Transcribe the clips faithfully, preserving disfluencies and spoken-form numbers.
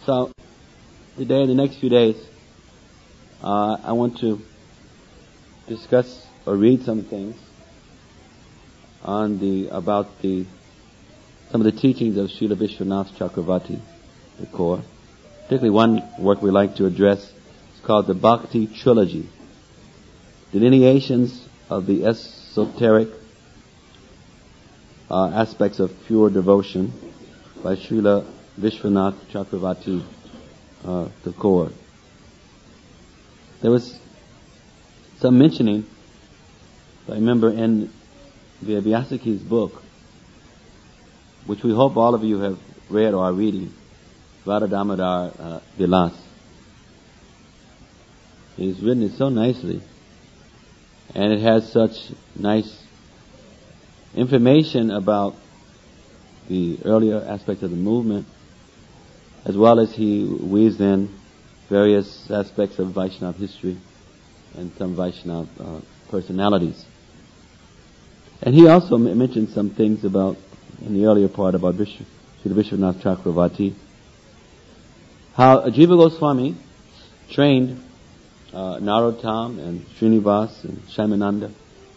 So, today, in the next few days, uh, I want to discuss or read some things on the about the some of the teachings of Srila Vishwanath Chakravarti, the core. Particularly one work we like to address is called the Bhakti Trilogy, delineations of the esoteric uh, aspects of pure devotion by Srila Vishwanath Chakravarti, uh, the core. There was some mentioning, I remember, in Vyasaki's book, which we hope all of you have read or are reading, Radha Damodar uh, Vilas. He's written it so nicely, and it has such nice information about the earlier aspects of the movement, as well as he weaves in various aspects of Vaishnava history and some Vaishnava uh, personalities. And he also m- mentioned some things about, in the earlier part, about Vishnu, Srila Vishwanath Chakravarti, how Jiva Goswami trained uh, Narottam and Srinivas and Shyamananda,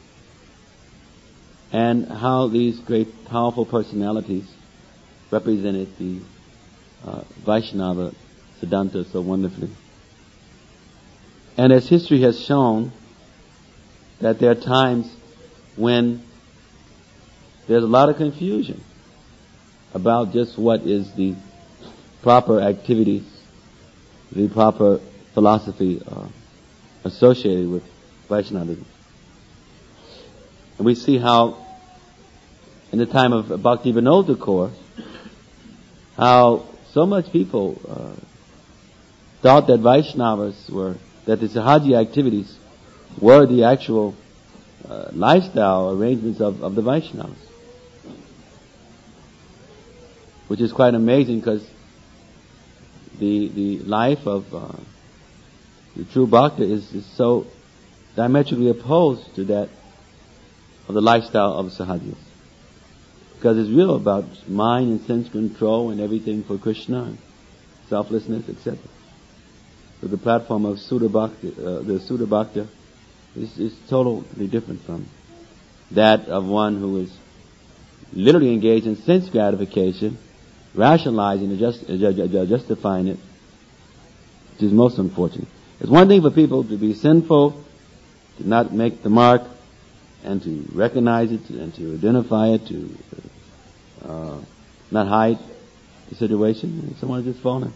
and how these great powerful personalities represented the uh, Vaishnava Siddhanta so wonderfully. And as history has shown, that there are times when there's a lot of confusion about just what is the proper activities, the proper philosophy uh, associated with Vaishnavism. And we see how, in the time of Bhakti Vinod Thakur, how so much people uh, thought that Vaishnavas were, that the Sahaji activities were the actual uh, lifestyle arrangements of, of the Vaishnavas. Which is quite amazing, because the the life of uh, the true Bhakta is, is so diametrically opposed to that of the lifestyle of Sahajis. Because it's real about mind and sense control and everything for Krishna, and selflessness, et cetera. So the platform of Sudha Bhakti, uh, the Sudha Bhakta, is, is totally different from that of one who is literally engaged in sense gratification, rationalizing and just, uh, justifying it, which is most unfortunate. It's one thing for people to be sinful, to not make the mark, and to recognize it, and to identify it, to uh, not hide the situation, and someone is just falling.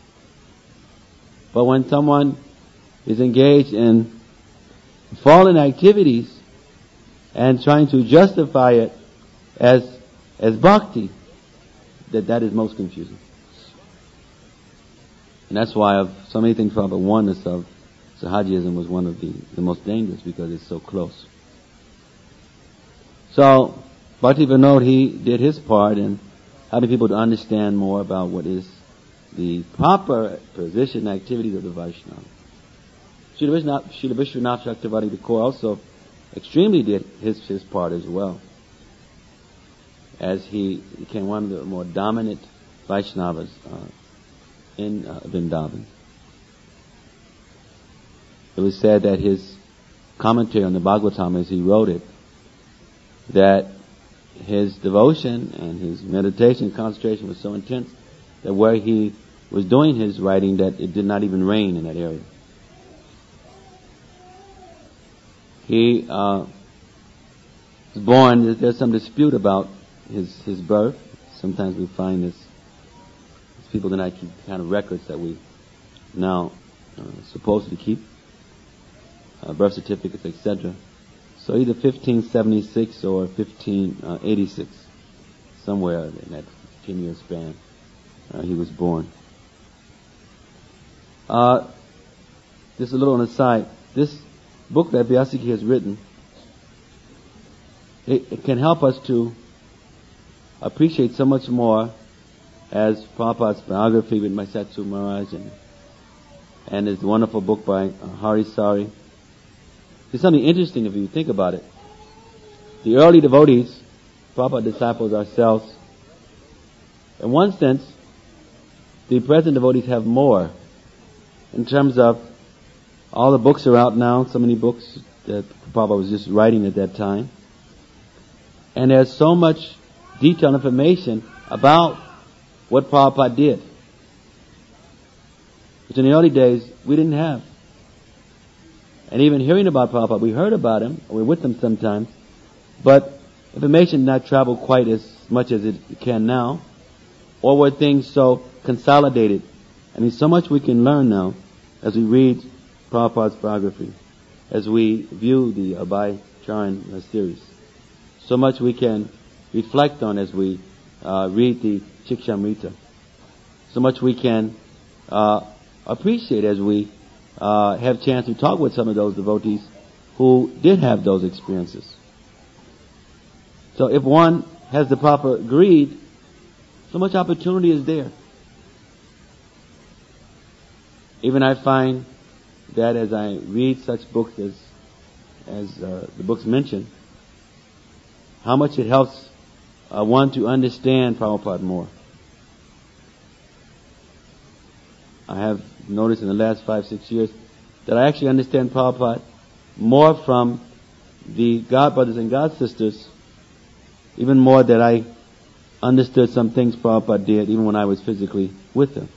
But when someone is engaged in fallen activities and trying to justify it as as bhakti, that that is most confusing. And that's why of so many things about the oneness of Sahajism was one of the, the most dangerous, because it's so close. So, Bhakti Vinod, he did his part in helping people to understand more about what is the proper position and activities of the Vaishnava. Srila Vishwanath Chakravarti Thakur also extremely did his, his part as well, as he became one of the more dominant Vaishnavas uh, in uh, Vrindavan. It was said that his commentary on the Bhagavatam, as he wrote it, that his devotion and his meditation and concentration was so intense that where he was doing his writing, that it did not even rain in that area. He uh, was born, there's some dispute about his his birth. Sometimes we find this, these people do not keep the kind of records that we now uh, supposed to keep, uh, birth certificates, et cetera. So either fifteen seventy-six or fifteen eighty-six, somewhere in that ten-year span, uh, he was born. Uh, just a little on the side, this book that Vyasaki has written, it, it can help us to appreciate so much more, as Prabhupada's biography written by Satsu Maharaj, and, and his wonderful book by uh, Hari Sari. There's something interesting if you think about it. The early devotees, Prabhupada disciples ourselves, in one sense, the present devotees have more in terms of all the books are out now, so many books that Prabhupada was just writing at that time. And there's so much detailed information about what Prabhupada did, which in the early days we didn't have. And even hearing about Prabhupada, we heard about him, we were with him sometimes, but information did not travel quite as much as it can now, or were things so consolidated. I mean, so much we can learn now as we read Prabhupada's biography, as we view the Abhay Charan series. So much we can reflect on as we uh, read the Shikshamrita. So much we can uh, appreciate as we uh, have chance to talk with some of those devotees who did have those experiences. So if one has the proper greed, so much opportunity is there. Even I find that as I read such books as as uh, the books mentioned, how much it helps uh, one to understand Prabhupada more. I have noticed in the last five, six years that I actually understand Prabhupada more from the God brothers and God sisters, even more that I understood some things Prabhupada did even when I was physically with him.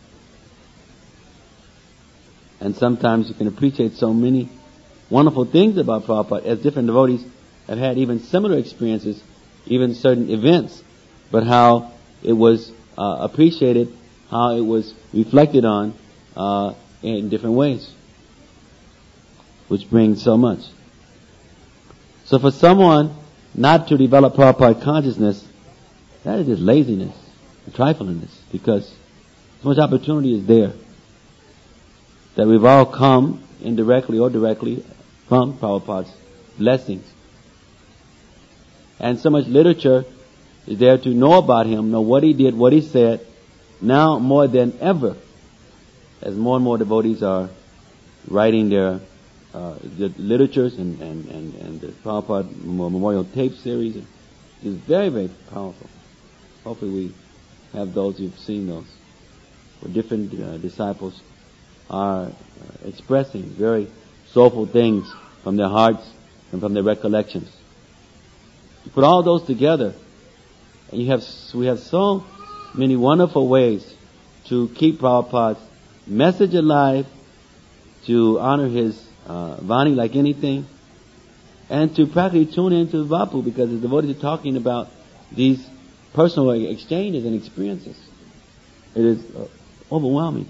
And sometimes you can appreciate so many wonderful things about Prabhupada as different devotees have had even similar experiences, even certain events, but how it was uh, appreciated, how it was reflected on uh, in different ways, which brings so much. So for someone not to develop Prabhupada consciousness, that is just laziness, triflingness, because so much opportunity is there that we've all come indirectly or directly from Prabhupada's blessings. And so much literature is there to know about him, know what he did, what he said, now more than ever, as more and more devotees are writing their uh, the literatures and, and, and, and the Prabhupada Memorial Tape Series. It's very, very powerful. Hopefully we have those who've seen those, where different uh, disciples are uh, expressing very soulful things from their hearts and from their recollections. You put all those together, and you have we have so many wonderful ways to keep Prabhupada's message alive, to honor his uh, Vani like anything, and to practically tune into Vapu, because the devotees are talking about these personal exchanges and experiences. It is uh, overwhelming.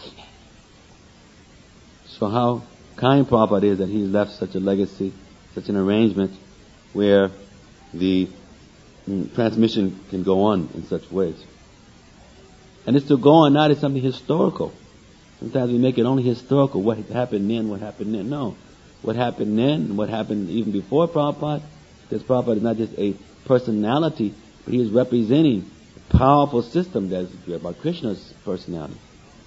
So how kind Prabhupada is that he's left such a legacy, such an arrangement where the mm, transmission can go on in such ways. And it's to go on not as something historical. Sometimes we make it only historical. What happened then, what happened then. No. What happened then and what happened even before Prabhupada, because Prabhupada is not just a personality, but he is representing a powerful system that is about Krishna's personality.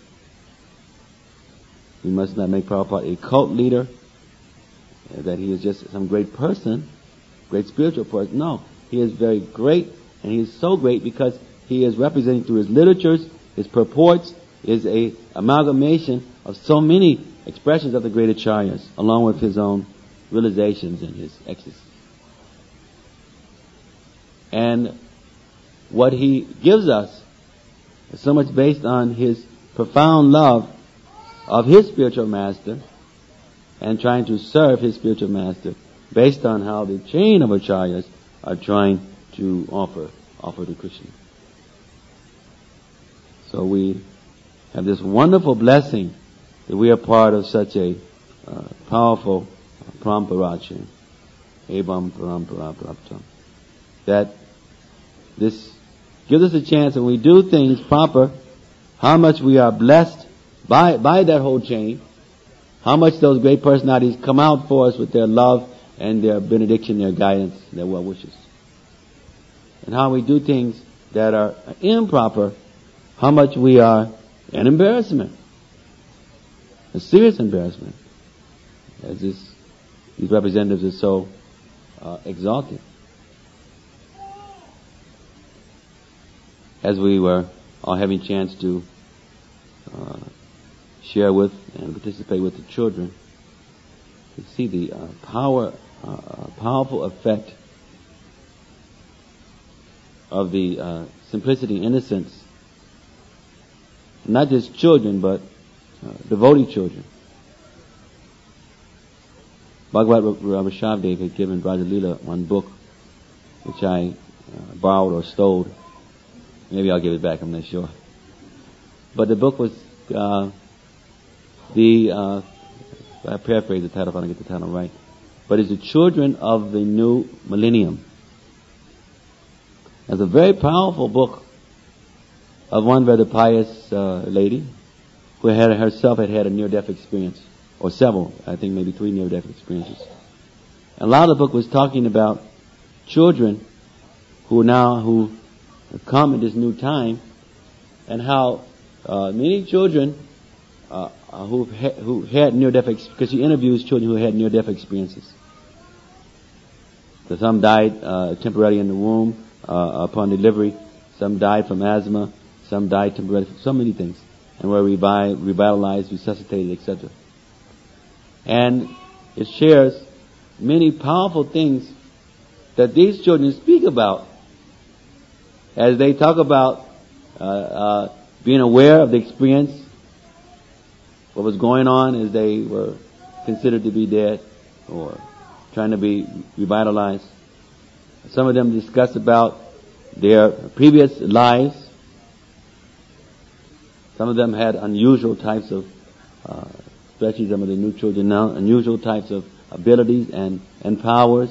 We must not make Prabhupada a cult leader, that he is just some great person, great spiritual person. No, he is very great, and he is so great because he is representing through his literatures, his purports, is a amalgamation of so many expressions of the great acharyas, along with his own realizations and his ecstasy. And what he gives us is so much based on his profound love of his spiritual master and trying to serve his spiritual master based on how the chain of acharyas are trying to offer offer to Krishna. So we have this wonderful blessing that we are part of such a uh, powerful parampara chain. Evam parampara praptam. That this gives us a chance, when we do things proper, how much we are blessed by by that whole chain, how much those great personalities come out for us with their love and their benediction, their guidance, their well wishes. And how we do things that are improper, how much we are an embarrassment, a serious embarrassment, as this, these representatives are so uh, exalted. As we were all having a chance to share with and participate with the children, to see the uh, power, uh, powerful effect of the uh, simplicity and innocence, not just children, but uh, devotee children. Bhagavad Rishabdev had given Brajalila one book, which I uh, borrowed or stole. Maybe I'll give it back, I'm not sure. But the book was uh, the, uh, I paraphrase the title if I don't get the title right, but it's the children of the new millennium. It's a very powerful book of one rather pious uh, lady who had herself had had a near-death experience, or several, I think maybe three near-death experiences. And a lot of the book was talking about children who now who have come in this new time, and how uh, many children uh, who ha- who had near-death experiences, because she interviews children who had near-death experiences. So some died uh, temporarily in the womb uh, upon delivery. Some died from asthma. Some died temporarily from so many things, and were revi- revitalized, resuscitated, et cetera. And it shares many powerful things that these children speak about as they talk about uh, uh, being aware of the experience, what was going on as they were considered to be dead or trying to be revitalized. Some of them discuss about their previous lives. Some of them had unusual types of, uh, especially some of the new children now, unusual types of abilities and, and powers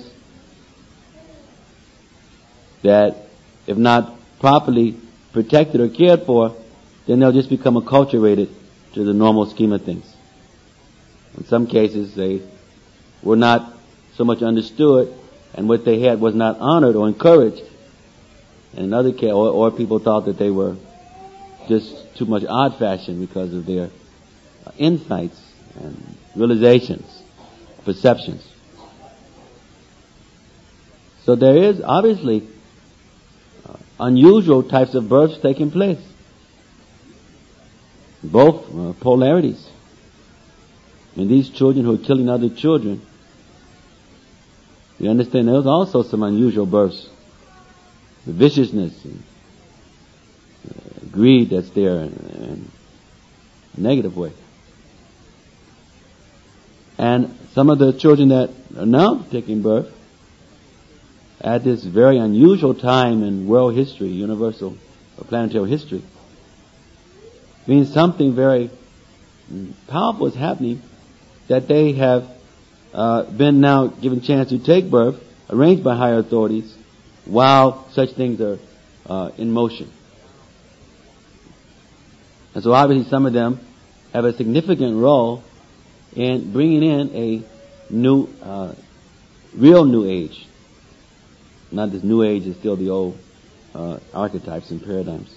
that, if not properly protected or cared for, then they'll just become acculturated to the normal scheme of things. In some cases, they were not so much understood, and what they had was not honored or encouraged. And in other cases, or, or people thought that they were just too much odd fashion because of their uh, insights and realizations, perceptions. So there is obviously uh, unusual types of births taking place. Both uh, polarities. And these children who are killing other children, you understand there's also some unusual births. The viciousness and uh, greed that's there in, in a negative way. And some of the children that are now taking birth at this very unusual time in world history, universal or planetary history, means something very powerful is happening, that they have uh, been now given chance to take birth, arranged by higher authorities, while such things are uh, in motion. And so obviously some of them have a significant role in bringing in a new, uh, real new age. Not this new age is still the old uh, archetypes and paradigms.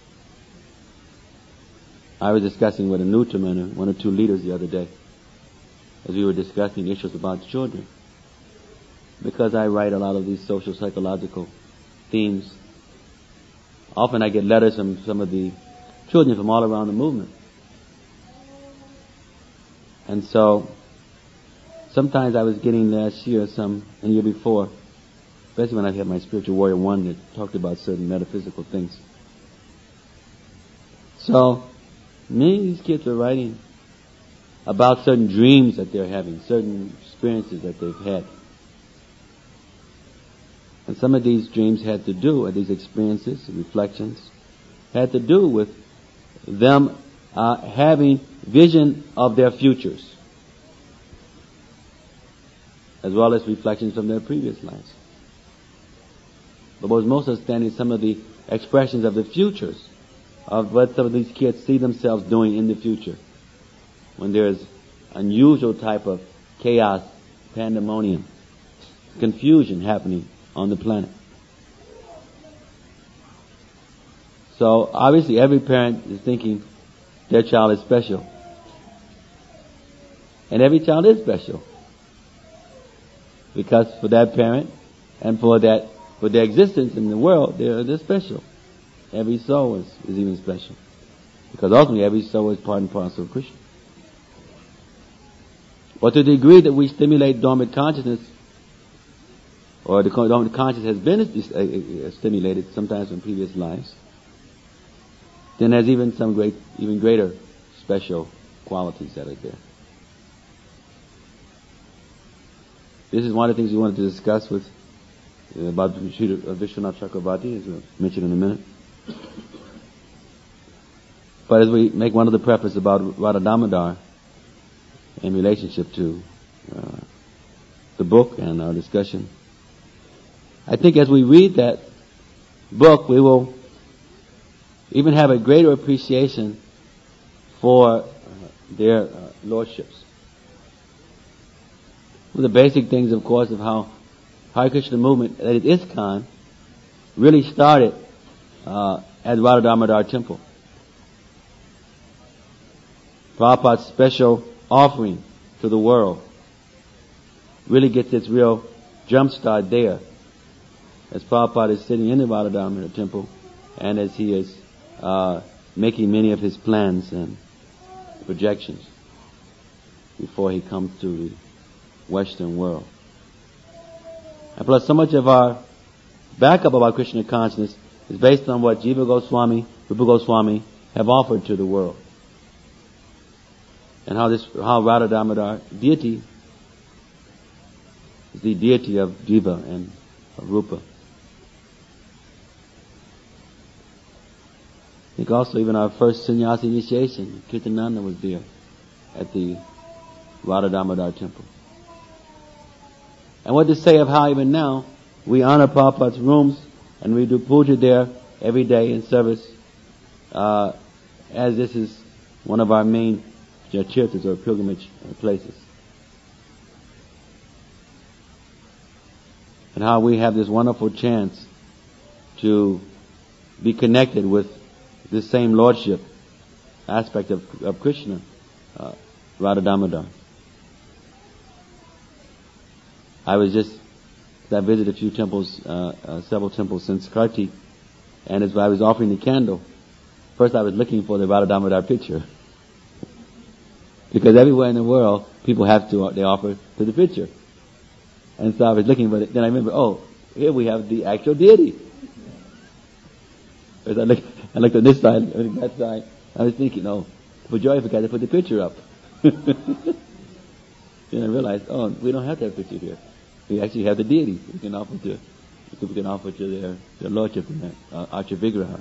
I was discussing with a Newtoman, one or two leaders the other day, as we were discussing issues about children. Because I write a lot of these social psychological themes, often I get letters from some of the children from all around the movement. And so, sometimes I was getting last year, some, and the year before, especially when I had my Spiritual Warrior One that talked about certain metaphysical things. So, many of these kids are writing about certain dreams that they're having, certain experiences that they've had. And some of these dreams had to do, or these experiences, reflections, had to do with them uh, having vision of their futures, as well as reflections from their previous lives. But what was most outstanding, some of the expressions of the futures, of what some of these kids see themselves doing in the future, when there's unusual type of chaos, pandemonium, confusion happening on the planet. So obviously every parent is thinking their child is special. And every child is special. Because for that parent and for that for their existence in the world, they're, they're special. Every soul is, is even special. Because ultimately every soul is part and parcel of Krishna. Or to the degree that we stimulate dormant consciousness, or the dormant consciousness has been stimulated sometimes from previous lives, then there's even some great, even greater special qualities that are there. This is one of the things we wanted to discuss with uh, about Vishwanath Chakravarti, as we'll mention in a minute. But as we make one of the preface about Radha Damodar in relationship to uh, the book and our discussion, I think as we read that book, we will even have a greater appreciation for uh, their uh, lordships. One of the basic things, of course, of how Hare Krishna movement, that is ISKCON, really started uh, at Radha Damodar temple. Prabhupada's special offering to the world really gets its real jump start there, as Prabhupada is sitting in the Radha Damodar temple, and as he is uh, making many of his plans and projections before he comes to the Western world. And plus, so much of our backup of our Krishna consciousness is based on what Jiva Goswami, Rupa Goswami have offered to the world, and how this, how Radha Damodar deity is the deity of Jiva and of Rupa. I think also even our first sannyasi initiation, Kirtananda, was there at the Radha Damodar temple. And what to say of how even now we honor Prabhupada's rooms and we do puja there every day in service, uh, as this is one of our main tirthas or pilgrimage places. And how we have this wonderful chance to be connected with this same lordship aspect of, of Krishna, uh, Radha Damodar. I was just, I visited a few temples, uh, uh, several temples since Kartik, and as I was offering the candle, first I was looking for the Radha Damodar picture. Because everywhere in the world, people have to, they offer to the picture. And so I was looking for it, then I remember, oh, here we have the actual deity. As I looked, I looked on this side, I looked on that side, I was thinking, oh, for joy I forgot to put the picture up. Then I realized, oh, we don't have to have a picture here. We actually have the deity. We can offer to, we can offer to their, their lordship in that, uh, Archa Vigraha.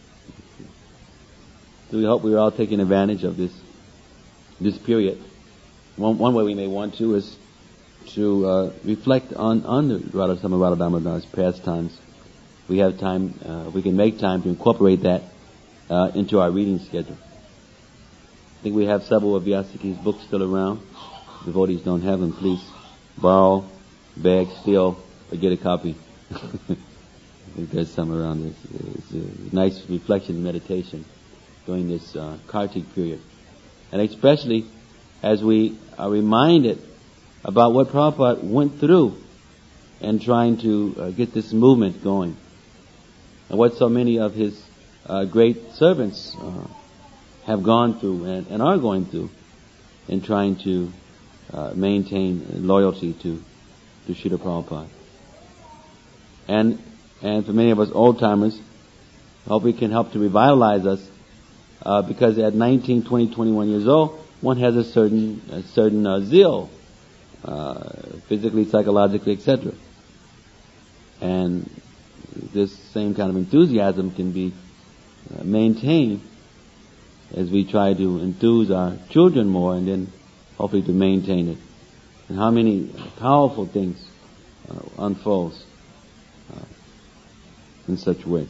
So we hope we're all taking advantage of this, this period. One, one way we may want to is to uh, reflect on, on the Radha, some of Radha Damodar's pastimes. We have time, uh, we can make time to incorporate that uh, into our reading schedule. I think we have several of Vyasaki's books still around. Devotees don't have them, please borrow, beg, steal, or get a copy. I think there's some around. It's, it's a nice reflection and meditation during this uh, Kartik period. And especially as we are reminded about what Prabhupada went through in trying to uh, get this movement going, and what so many of his uh, great servants uh, have gone through and, and are going through in trying to uh, maintain loyalty to to Srila Prabhupada. And and for many of us old timers, I hope we can help to revitalize us, uh, because at nineteen, twenty, twenty-one years old, one has a certain a certain uh, zeal, uh, physically, psychologically, et cetera. And this same kind of enthusiasm can be uh, maintained as we try to enthuse our children more, and then hopefully to maintain it. And how many powerful things uh, unfolds uh, in such ways.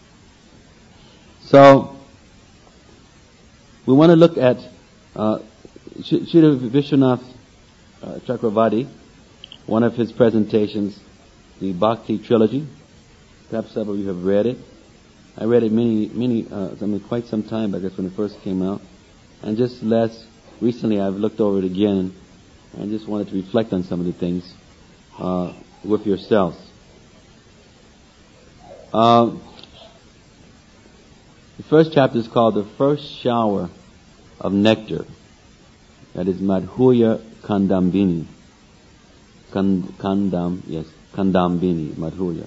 So we want to look at uh, Srila Vishwanath uh, Chakravarti, one of his presentations, the Bhakti Trilogy. Perhaps several of you have read it. I read it many, many, uh, I mean, quite some time back. That's when it first came out. And just last, recently I've looked over it again and just wanted to reflect on some of the things uh, with yourselves. Uh, the first chapter is called The First Shower of Nectar. That is Madhurya Kandambini. Kand, Kandam, yes, Kandambini, Madhurya.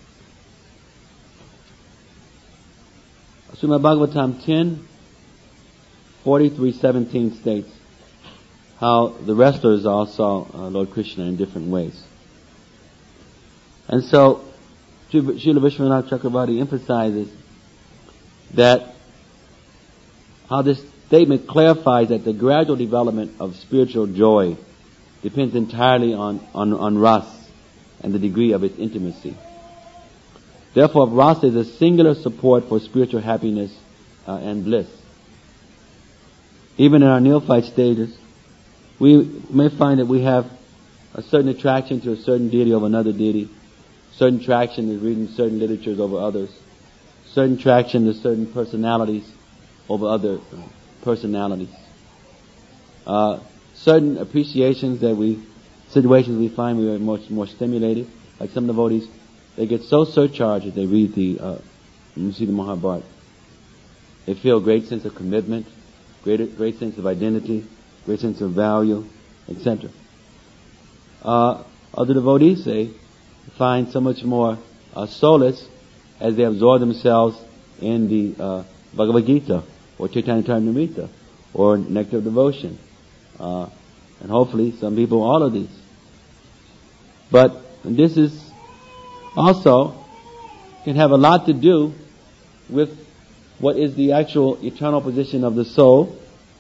Srimad Bhagavatam ten, forty-three seventeen states how the wrestlers all saw uh, Lord Krishna in different ways. And so, Srila Vishwanath Chakravarti emphasizes that how this statement clarifies that the gradual development of spiritual joy depends entirely on, on, on rasa and the degree of its intimacy. Therefore, rasa is a singular support for spiritual happiness uh, and bliss. Even in our neophyte stages, we may find that we have a certain attraction to a certain deity over another deity, certain attraction to reading certain literatures over others, certain attraction to certain personalities over other personalities, uh, certain appreciations that we, situations we find we are much more stimulated. Like some devotees, they get so surcharged as they read the, uh, you see the Mahabharata. They feel a great sense of commitment, great, great sense of identity, great sense of value, et cetera. Uh, other devotees, they find so much more uh, solace as they absorb themselves in the uh, Bhagavad Gita or Chaitanya Charitamrita or Nectar of Devotion. Uh, and hopefully some people all of these. But this is also can have a lot to do with what is the actual eternal position of the soul.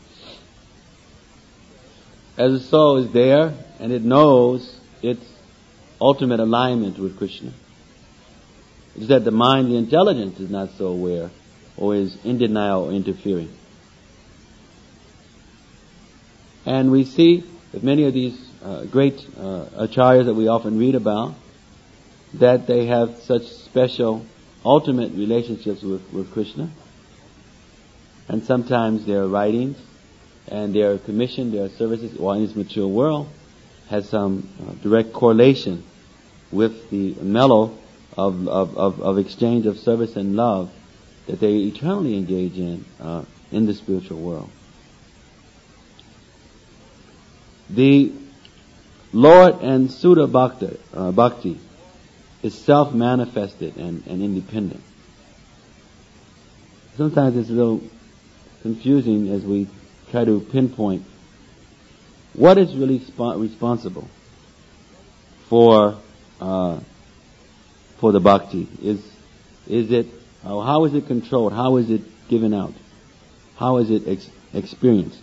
As the soul is there and it knows its ultimate alignment with Krishna. It's that the mind, the intelligence is not so aware or is in denial or interfering. And we see that many of these uh, great uh, acharyas that we often read about, that they have such special ultimate relationships with, with Krishna. And sometimes their writings and their commission, their services, while in this mature world, has some uh, direct correlation with the mellow of, of, of, of exchange of service and love that they eternally engage in uh, in the spiritual world. The Lord and Sudha Bhakti, uh, Bhakti is self-manifested and, and independent. Sometimes it's a little confusing as we try to pinpoint what is really sp- responsible for uh, for the bhakti. Is is it uh, how is it controlled? How is it given out? How is it ex- experienced?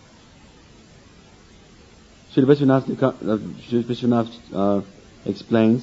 Srila Vishwanath, uh, Vishwanath uh, explains,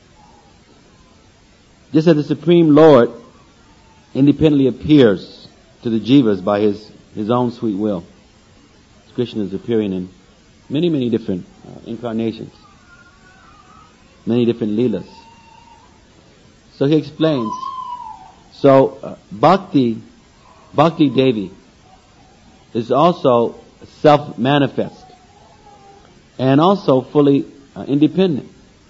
just as the Supreme Lord independently appears to the jivas by his, his own sweet will, Krishna is appearing in many, many different uh, incarnations, many different leelas. So he explains, so uh, Bhakti, Bhakti Devi is also self-manifest and also fully uh, independent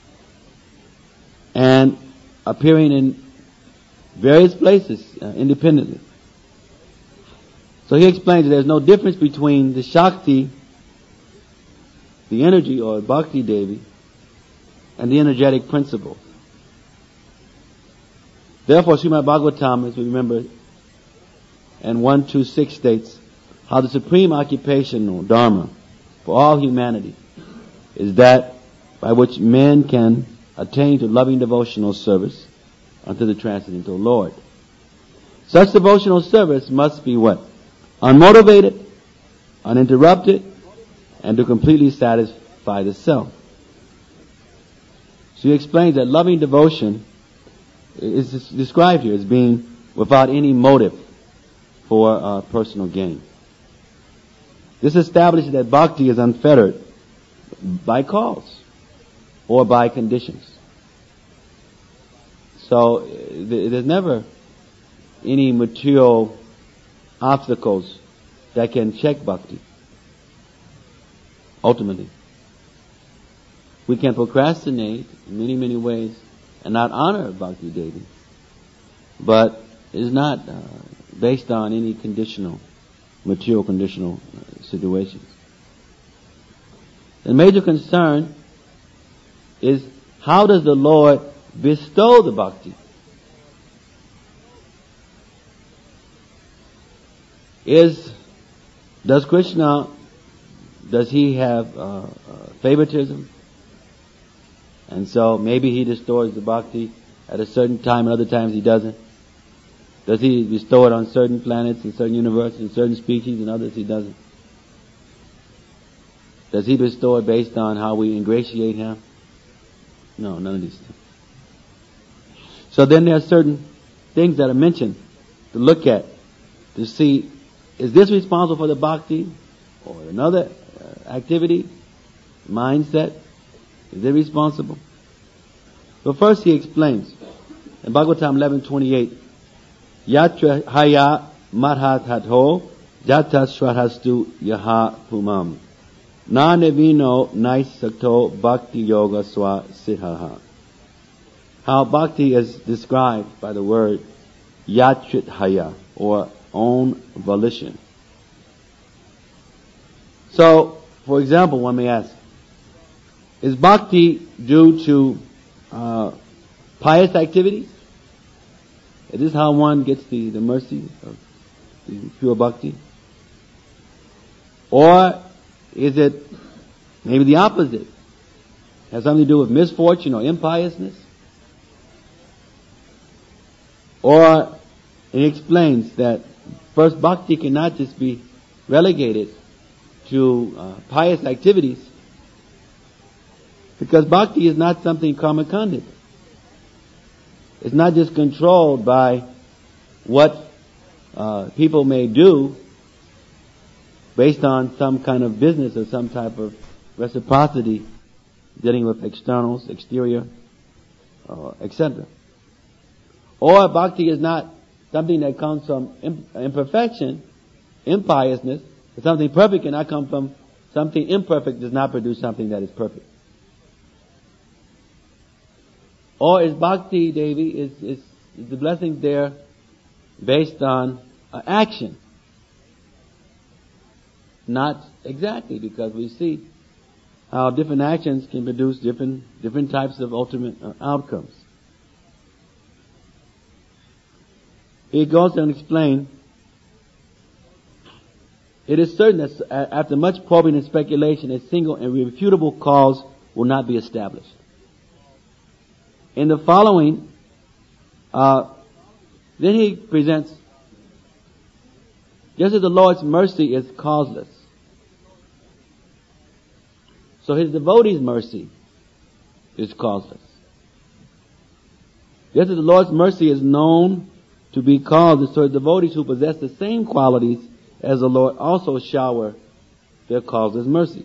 and appearing in various places uh, independently. So he explains that there's no difference between the Shakti, the energy or Bhakti Devi, and the energetic principle. Therefore, Srimad Bhagavatam, as we remember, and one two six states, how the supreme occupational dharma for all humanity is that by which men can attain to loving devotional service unto the Transcendental Lord. Such devotional service must be what? Unmotivated, uninterrupted, and to completely satisfy the self. So he explains that loving devotion is described here as being without any motive for uh, personal gain. This establishes that bhakti is unfettered by cause or by conditions. So there's never any material obstacles that can check bhakti. Ultimately, we can procrastinate in many, many ways and not honor Bhakti Devi, but it's not uh, based on any conditional, material conditional uh, situations. The major concern is how does the Lord bestow the bhakti? Is, does Krishna, does he have uh, uh, favoritism? And so maybe he bestows the bhakti at a certain time and other times he doesn't. Does he bestow it on certain planets and certain universes and certain species and others he doesn't? Does he bestow it based on how we ingratiate him? No, none of these things. So then there are certain things that are mentioned to look at, to see, is this responsible for the bhakti or another uh, activity, mindset? Is it responsible? But first he explains in Bhagavatam eleven twenty-eight, Yatra haya marhat hatho jatas shrahastu yaha pumam na nevino naisakto bhakti yoga swa siddhaha. How bhakti is described by the word yatrit haya, or own volition. So, for example, one may ask, is bhakti due to uh, pious activities? Is this how one gets the, the mercy of the pure bhakti? Or is it maybe the opposite? Has something to do with misfortune or impiousness? Or he explains that first, bhakti cannot just be relegated to uh, pious activities, because bhakti is not something karmakandit. It's not just controlled by what uh, people may do based on some kind of business or some type of reciprocity dealing with externals, exterior, uh, et cetera. Or bhakti is not something that comes from imperfection, impiousness, but something perfect cannot come from something imperfect does not produce something that is perfect. Or is bhakti, Devi, is, is, is the blessings there based on uh, action? Not exactly, because we see how different actions can produce different different types of ultimate uh, outcomes. He goes on to explain, it is certain that after much probing and speculation, a single and irrefutable cause will not be established. In the following, uh, then he presents, just as the Lord's mercy is causeless, so his devotees' mercy is causeless. Just as the Lord's mercy is known to be causeless, so his devotees who possess the same qualities as the Lord also shower their causeless mercy.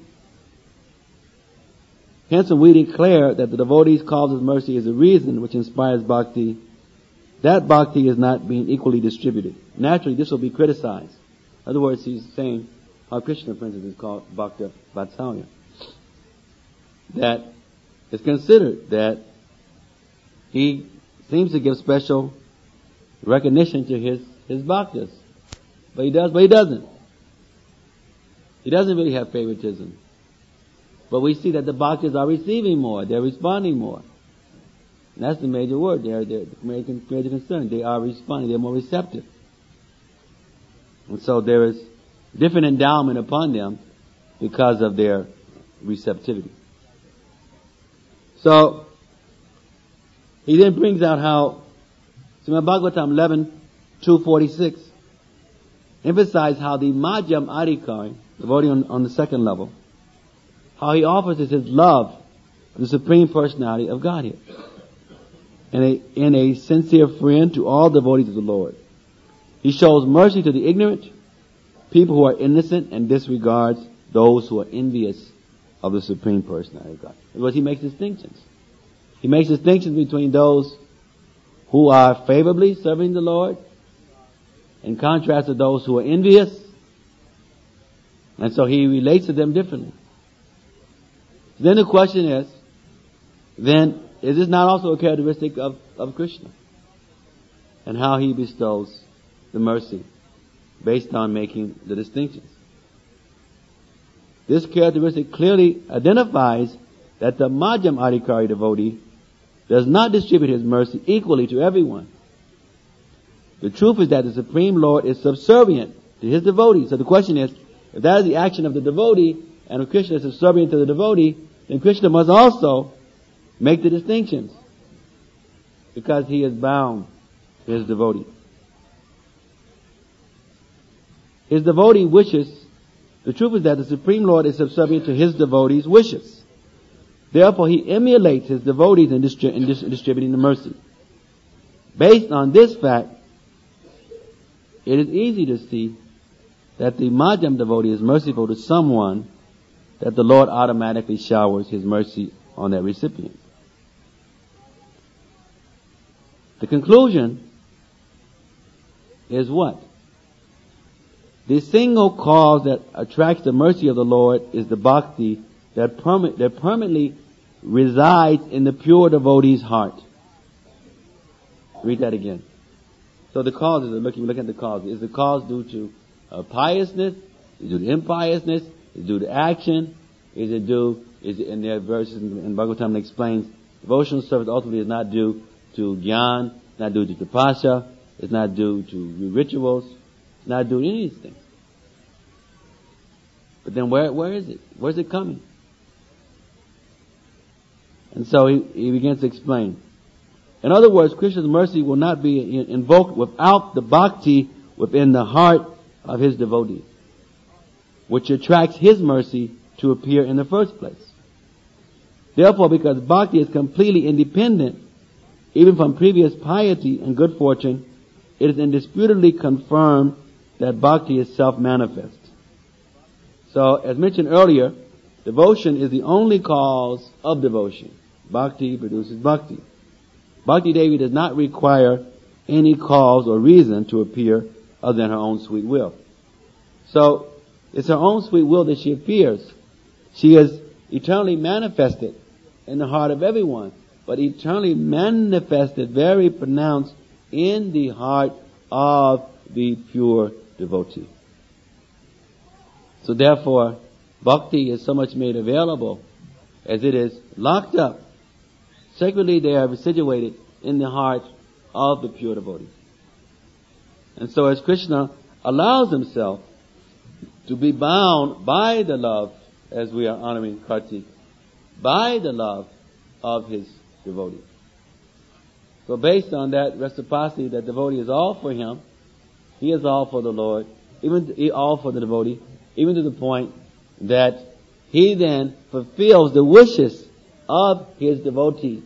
Hence, when we declare that the devotee's causeless mercy is the reason which inspires bhakti, that bhakti is not being equally distributed. Naturally, this will be criticized. In other words, he's saying how Krishna, for instance, is called Bhakta Vatsalya. That it's considered that he seems to give special recognition to his, his bhaktas. But he does, but he doesn't. He doesn't really have favoritism. But we see that the bhaktas are receiving more, they're responding more. And that's the major word, they're, they're the major, major concern. They are responding, they're more receptive. And so there is different endowment upon them because of their receptivity. So, he then brings out how Srimad Bhagavatam eleven two forty-six emphasize how the Madhyam Adhikari, the devotee on, on the second level, how he offers us his love of the Supreme Personality of Godhead, and a, and a sincere friend to all devotees of the Lord. He shows mercy to the ignorant, people who are innocent, and disregards those who are envious of the Supreme Personality of God. In other words, he makes distinctions. He makes distinctions between those who are favorably serving the Lord in contrast to those who are envious. And so he relates to them differently. Then the question is, then, is this not also a characteristic of, of Krishna? And how he bestows the mercy based on making the distinctions. This characteristic clearly identifies that the Madhyam Adhikari devotee does not distribute his mercy equally to everyone. The truth is that the Supreme Lord is subservient to his devotee. So the question is, if that is the action of the devotee, and if Krishna is subservient to the devotee, then Krishna must also make the distinctions, because he is bound to his devotee. His devotee wishes, the truth is that the Supreme Lord is subservient to his devotees' wishes. Therefore, he emulates his devotees in, distri- in dis- distributing the mercy. Based on this fact, it is easy to see that the Madhyam devotee is merciful to someone, that the Lord automatically showers his mercy on that recipient. The conclusion is what? The single cause that attracts the mercy of the Lord is the bhakti that, perma- that permanently resides in the pure devotee's heart. Read that again. So the cause is, look, look at the cause. Is the cause due to uh, piousness? Is it due to impiousness? Is it due to action? Is it due, is it, in their verses in, in Bhagavatam explains, devotional service ultimately is not due to jnana, it's not due to tapasya, it's not due to rituals, it's not due to any of these things. But then where, where is it? Where's it coming? And so he, he begins to explain. In other words, Krishna's mercy will not be invoked without the bhakti within the heart of his devotee, which attracts his mercy to appear in the first place. Therefore, because bhakti is completely independent, even from previous piety and good fortune, it is indisputably confirmed that bhakti is self-manifest. So, as mentioned earlier, devotion is the only cause of devotion. Bhakti produces bhakti. Bhakti Devi does not require any cause or reason to appear other than her own sweet will. So, it's her own sweet will that she appears. She is eternally manifested in the heart of everyone, but eternally manifested, very pronounced in the heart of the pure devotee. So therefore, bhakti is so much made available as it is locked up. Secretly, they are situated in the heart of the pure devotee. And so as Krishna allows himself to be bound by the love, as we are honoring Kartik, by the love of his devotee. So based on that reciprocity, that devotee is all for him, he is all for the Lord, even he all for the devotee, even to the point that he then fulfills the wishes of his devotee,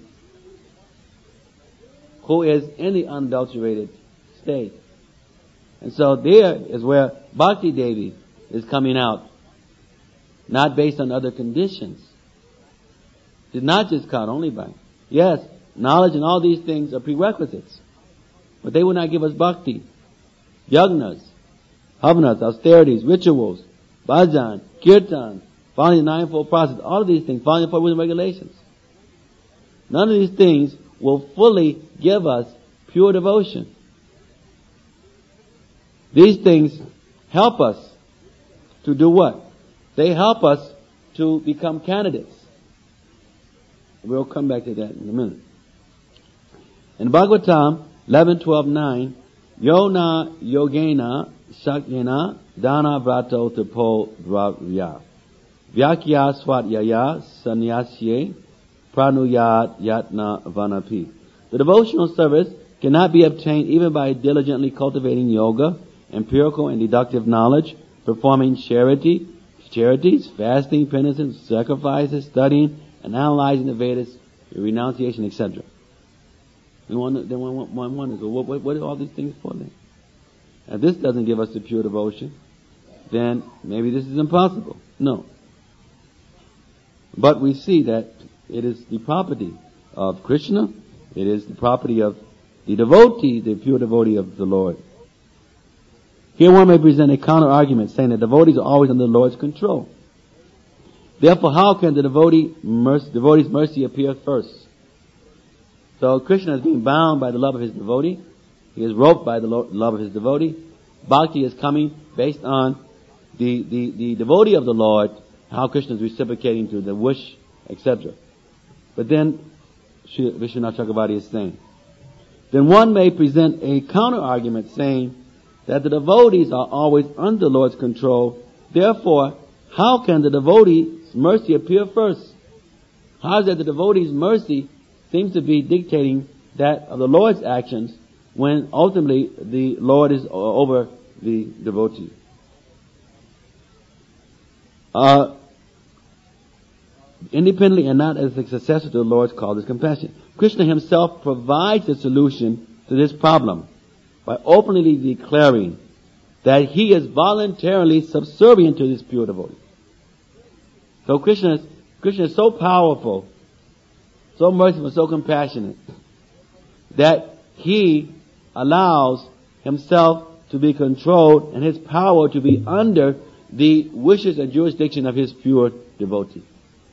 who is in the unadulterated state. And so there is where Bhakti Devi is coming out, not based on other conditions. It's not just caught only by. Yes, knowledge and all these things are prerequisites, but they will not give us bhakti. Yagnas, havnas, austerities, rituals, bhajan, kirtan, following the ninefold process, all of these things, following the four rules and regulations. None of these things will fully give us pure devotion. These things help us to do what? They help us to become candidates. We'll come back to that in a minute. In Bhagavatam eleven twelve nine, Yona Yogena Shakyena Dana Vrato Tapo Dravya Vyakya Swatyaya Sanyasye Pranuyat Yatna Vanapi. The devotional service cannot be obtained even by diligently cultivating yoga, empirical and deductive knowledge, performing charity, charities, fasting, penitence, sacrifices, studying, and analyzing the Vedas, renunciation, et cetera. Then one, then one, one wonders, well, what, what are all these things for then? If this doesn't give us the pure devotion, then maybe this is impossible. No. But we see that it is the property of Krishna, it is the property of the devotee, the pure devotee of the Lord. Here one may present a counter-argument saying that devotees are always under the Lord's control. Therefore, how can the devotee mercy, devotee's mercy appear first? So Krishna is being bound by the love of his devotee. He is roped by the love of his devotee. Bhakti is coming based on the, the, the devotee of the Lord how Krishna is reciprocating to the wish, et cetera. But then Sri Vishwanath Chakravarti is saying, then one may present a counter-argument saying that the devotees are always under the Lord's control. Therefore, how can the devotee's mercy appear first? How is it that the devotee's mercy seems to be dictating that of the Lord's actions when ultimately the Lord is over the devotee? Uh, independently and not as a successor to the Lord's cause is compassion. Krishna himself provides the solution to this problem by openly declaring that he is voluntarily subservient to this pure devotee. So Krishna is, Krishna is so powerful, so merciful, so compassionate, that he allows himself to be controlled and his power to be under the wishes and jurisdiction of his pure devotee.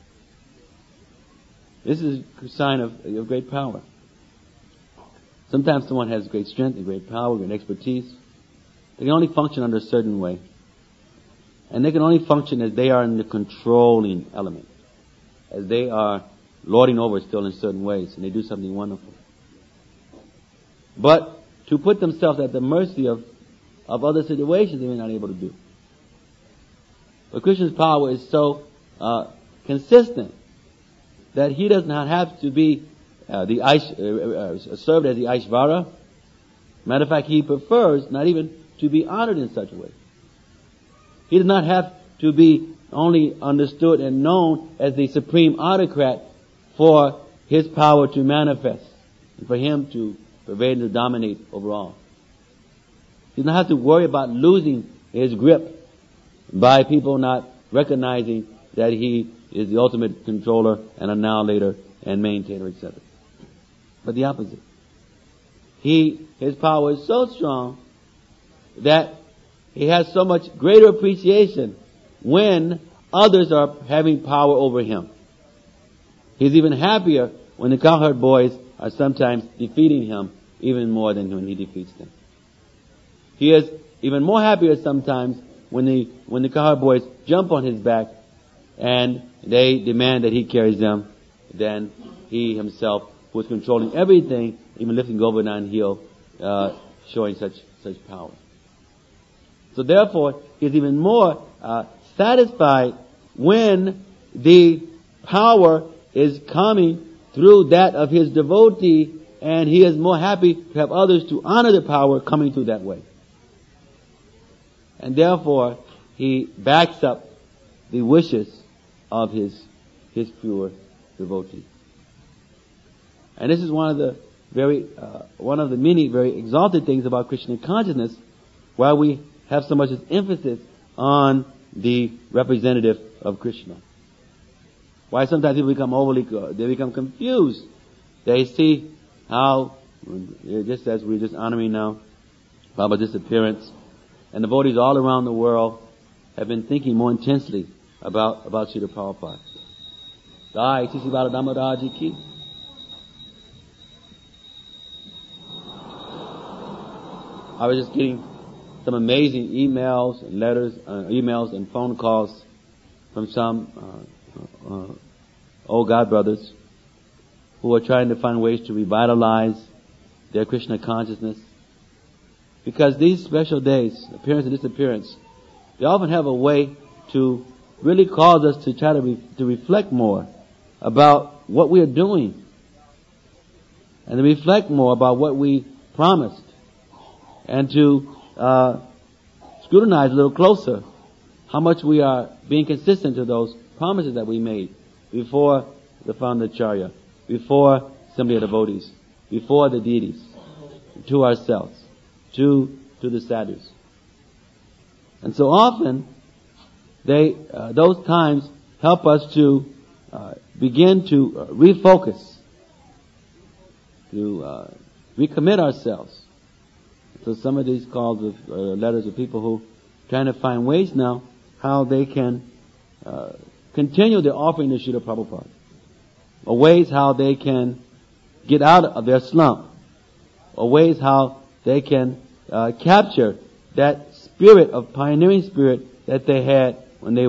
This is a sign of, of great power. Sometimes someone has great strength and great power, great expertise. They can only function under a certain way. And they can only function as they are in the controlling element. As they are lording over still in certain ways, and they do something wonderful. But to put themselves at the mercy of, of other situations, they may not be able to do. But Krishna's power is so uh, consistent that he does not have to be uh, the Aish, uh, uh, served as the Aishvara. Matter of fact, he prefers not even to be honored in such a way. He does not have to be only understood and known as the supreme autocrat for his power to manifest and for him to pervade and to dominate over all. He does not have to worry about losing his grip by people not recognizing that he is the ultimate controller and annihilator and maintainer, et cetera. But the opposite. He, his power is so strong that he has so much greater appreciation when others are having power over him. He's even happier when the cowherd boys are sometimes defeating him even more than when he defeats them. He is even more happier sometimes when the when the cowherd boys jump on his back and they demand that he carries them than he himself, who is controlling everything, even lifting Govardhan hill, uh, showing such such power. So therefore, he's even more uh, satisfied when the power is coming through that of his devotee, and he is more happy to have others to honor the power coming through that way. And therefore, he backs up the wishes of his his pure devotee. And this is one of the very uh, one of the many very exalted things about Krishna consciousness, why we have so much emphasis on the representative of Krishna. Why sometimes people become overly, they become confused. They see how, just as we're just honoring now, Baba's disappearance, and the devotees all around the world have been thinking more intensely about, about Srila Prabhupada. Jai Sri Bala Damodaraji ki. I was just getting some amazing emails and letters, uh, emails and phone calls from some uh, uh, old God brothers who are trying to find ways to revitalize their Krishna consciousness. Because these special days, appearance and disappearance, they often have a way to really cause us to try to re- to reflect more about what we are doing, and to reflect more about what we promised, and to uh, scrutinize a little closer how much we are being consistent to those promises that we made before the Founderacharya, before Assembly of Devotees, before the deities, to ourselves, to to the sadhus. And so often, they uh, those times help us to uh, begin to uh, refocus, to uh, recommit ourselves. So some of these calls with uh, letters of people who are trying to find ways now how they can uh, continue their offering to Srila Prabhupada, or ways how they can get out of their slump, or ways how they can uh, capture that spirit of pioneering spirit that they had when they were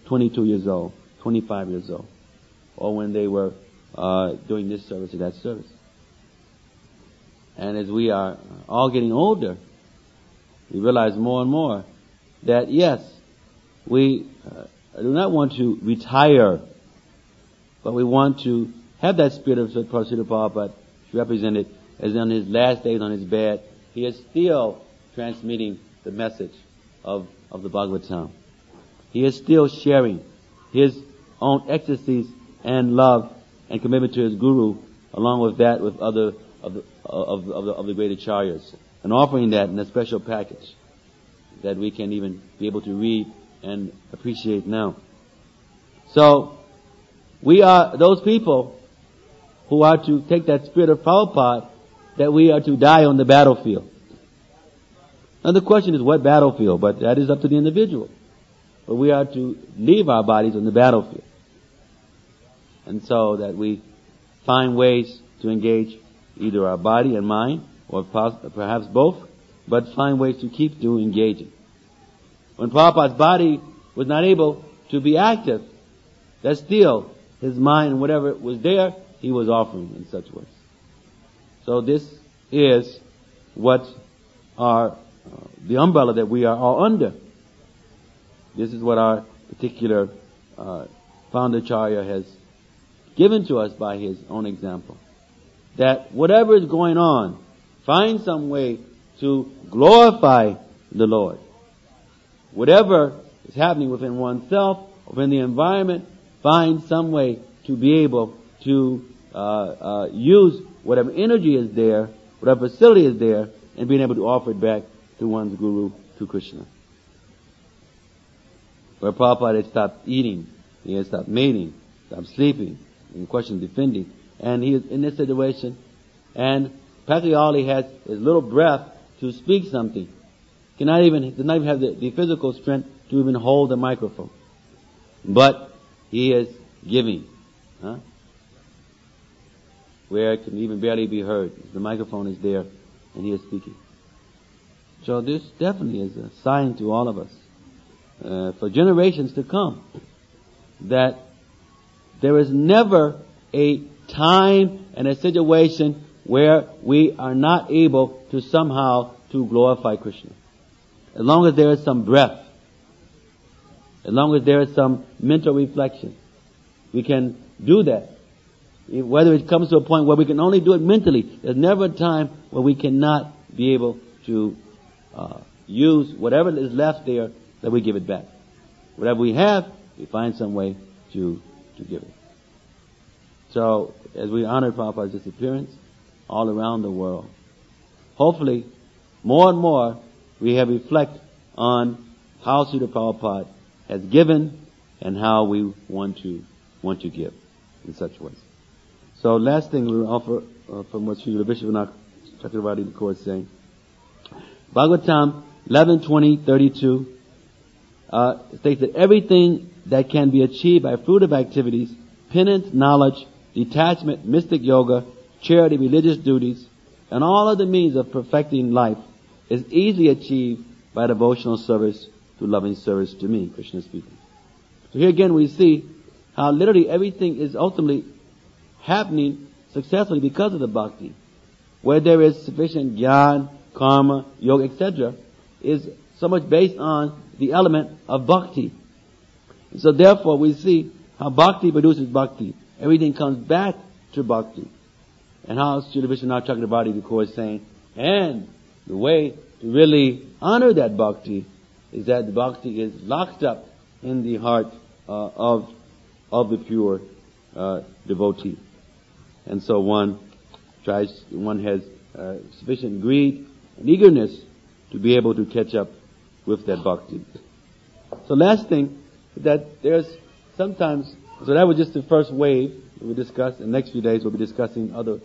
twenty-two years old, twenty-five years old, or when they were uh, doing this service or that service. And as we are all getting older, we realize more and more that yes, we uh, do not want to retire, but we want to have that spirit of Srila Prabhupada represented as on his last days on his bed, he is still transmitting the message of, of the Bhagavatam. He is still sharing his own ecstasies and love and commitment to his Guru, along with that with other of the, of, of the, of the great acharyas, and offering that in a special package that we can even be able to read and appreciate now. So, we are those people who are to take that spirit of Prabhupada, that we are to die on the battlefield. Now the question is what battlefield, but that is up to the individual. But we are to leave our bodies on the battlefield. And so that we find ways to engage either our body and mind, or perhaps both, but find ways to keep to engaging. When Prabhupada's body was not able to be active, that still his mind and whatever was there, he was offering in such ways. So this is what our, uh, the umbrella that we are all under. This is what our particular uh, Founderacharya has given to us by his own example. That whatever is going on, find some way to glorify the Lord. Whatever is happening within oneself, within the environment, find some way to be able to uh, uh, use whatever energy is there, whatever facility is there, and being able to offer it back to one's Guru, to Krishna. Where Prabhupada had stopped eating, he had stopped mating, stopped sleeping, in question defending, and he is in this situation, and practically all he has is little breath to speak something. Cannot even, does not even have the, the physical strength to even hold the microphone. But he is giving, huh? Where it can even barely be heard. The microphone is there, and he is speaking. So this definitely is a sign to all of us, uh, for generations to come, that there is never a time and a situation where we are not able to somehow to glorify Krishna. As long as there is some breath, as long as there is some mental reflection, we can do that. Whether it comes to a point where we can only do it mentally, there's never a time where we cannot be able to uh, use whatever is left there, that we give it back. Whatever we have, we find some way to to give it. So, as we honor Prabhupada's disappearance all around the world, hopefully, more and more, we have reflect on how Srila Prabhupada has given and how we want to want to give in such ways. So, last thing we will offer uh, from what Srila Vishwanath Chakravarti Thakur is saying. Bhagavatam eleven twenty thirty-two uh, states that everything that can be achieved by fruitive activities, penance, knowledge, detachment, mystic yoga, charity, religious duties, and all other means of perfecting life is easily achieved by devotional service to loving service to me, Krishna speaking. So here again we see how literally everything is ultimately happening successfully because of the bhakti. Where there is sufficient jnana, karma, yoga, et cetera, is so much based on the element of bhakti. So therefore we see how bhakti produces bhakti. Everything comes back to bhakti. And how Srila Vishwanath Chakravarti Thakur is saying, and the way to really honor that bhakti is that the bhakti is locked up in the heart uh, of of the pure uh, devotee. And so one tries, one has uh, sufficient greed and eagerness to be able to catch up with that bhakti. So last thing is that there's sometimes, so that was just the first wave that we discussed. In the next few days we'll be discussing other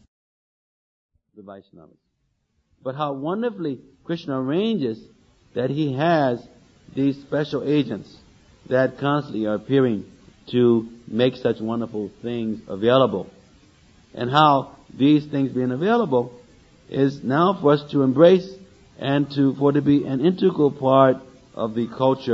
the Vaishnavas. But how wonderfully Krishna arranges that he has these special agents that constantly are appearing to make such wonderful things available. And how these things being available is now for us to embrace and to for to be an integral part of the culture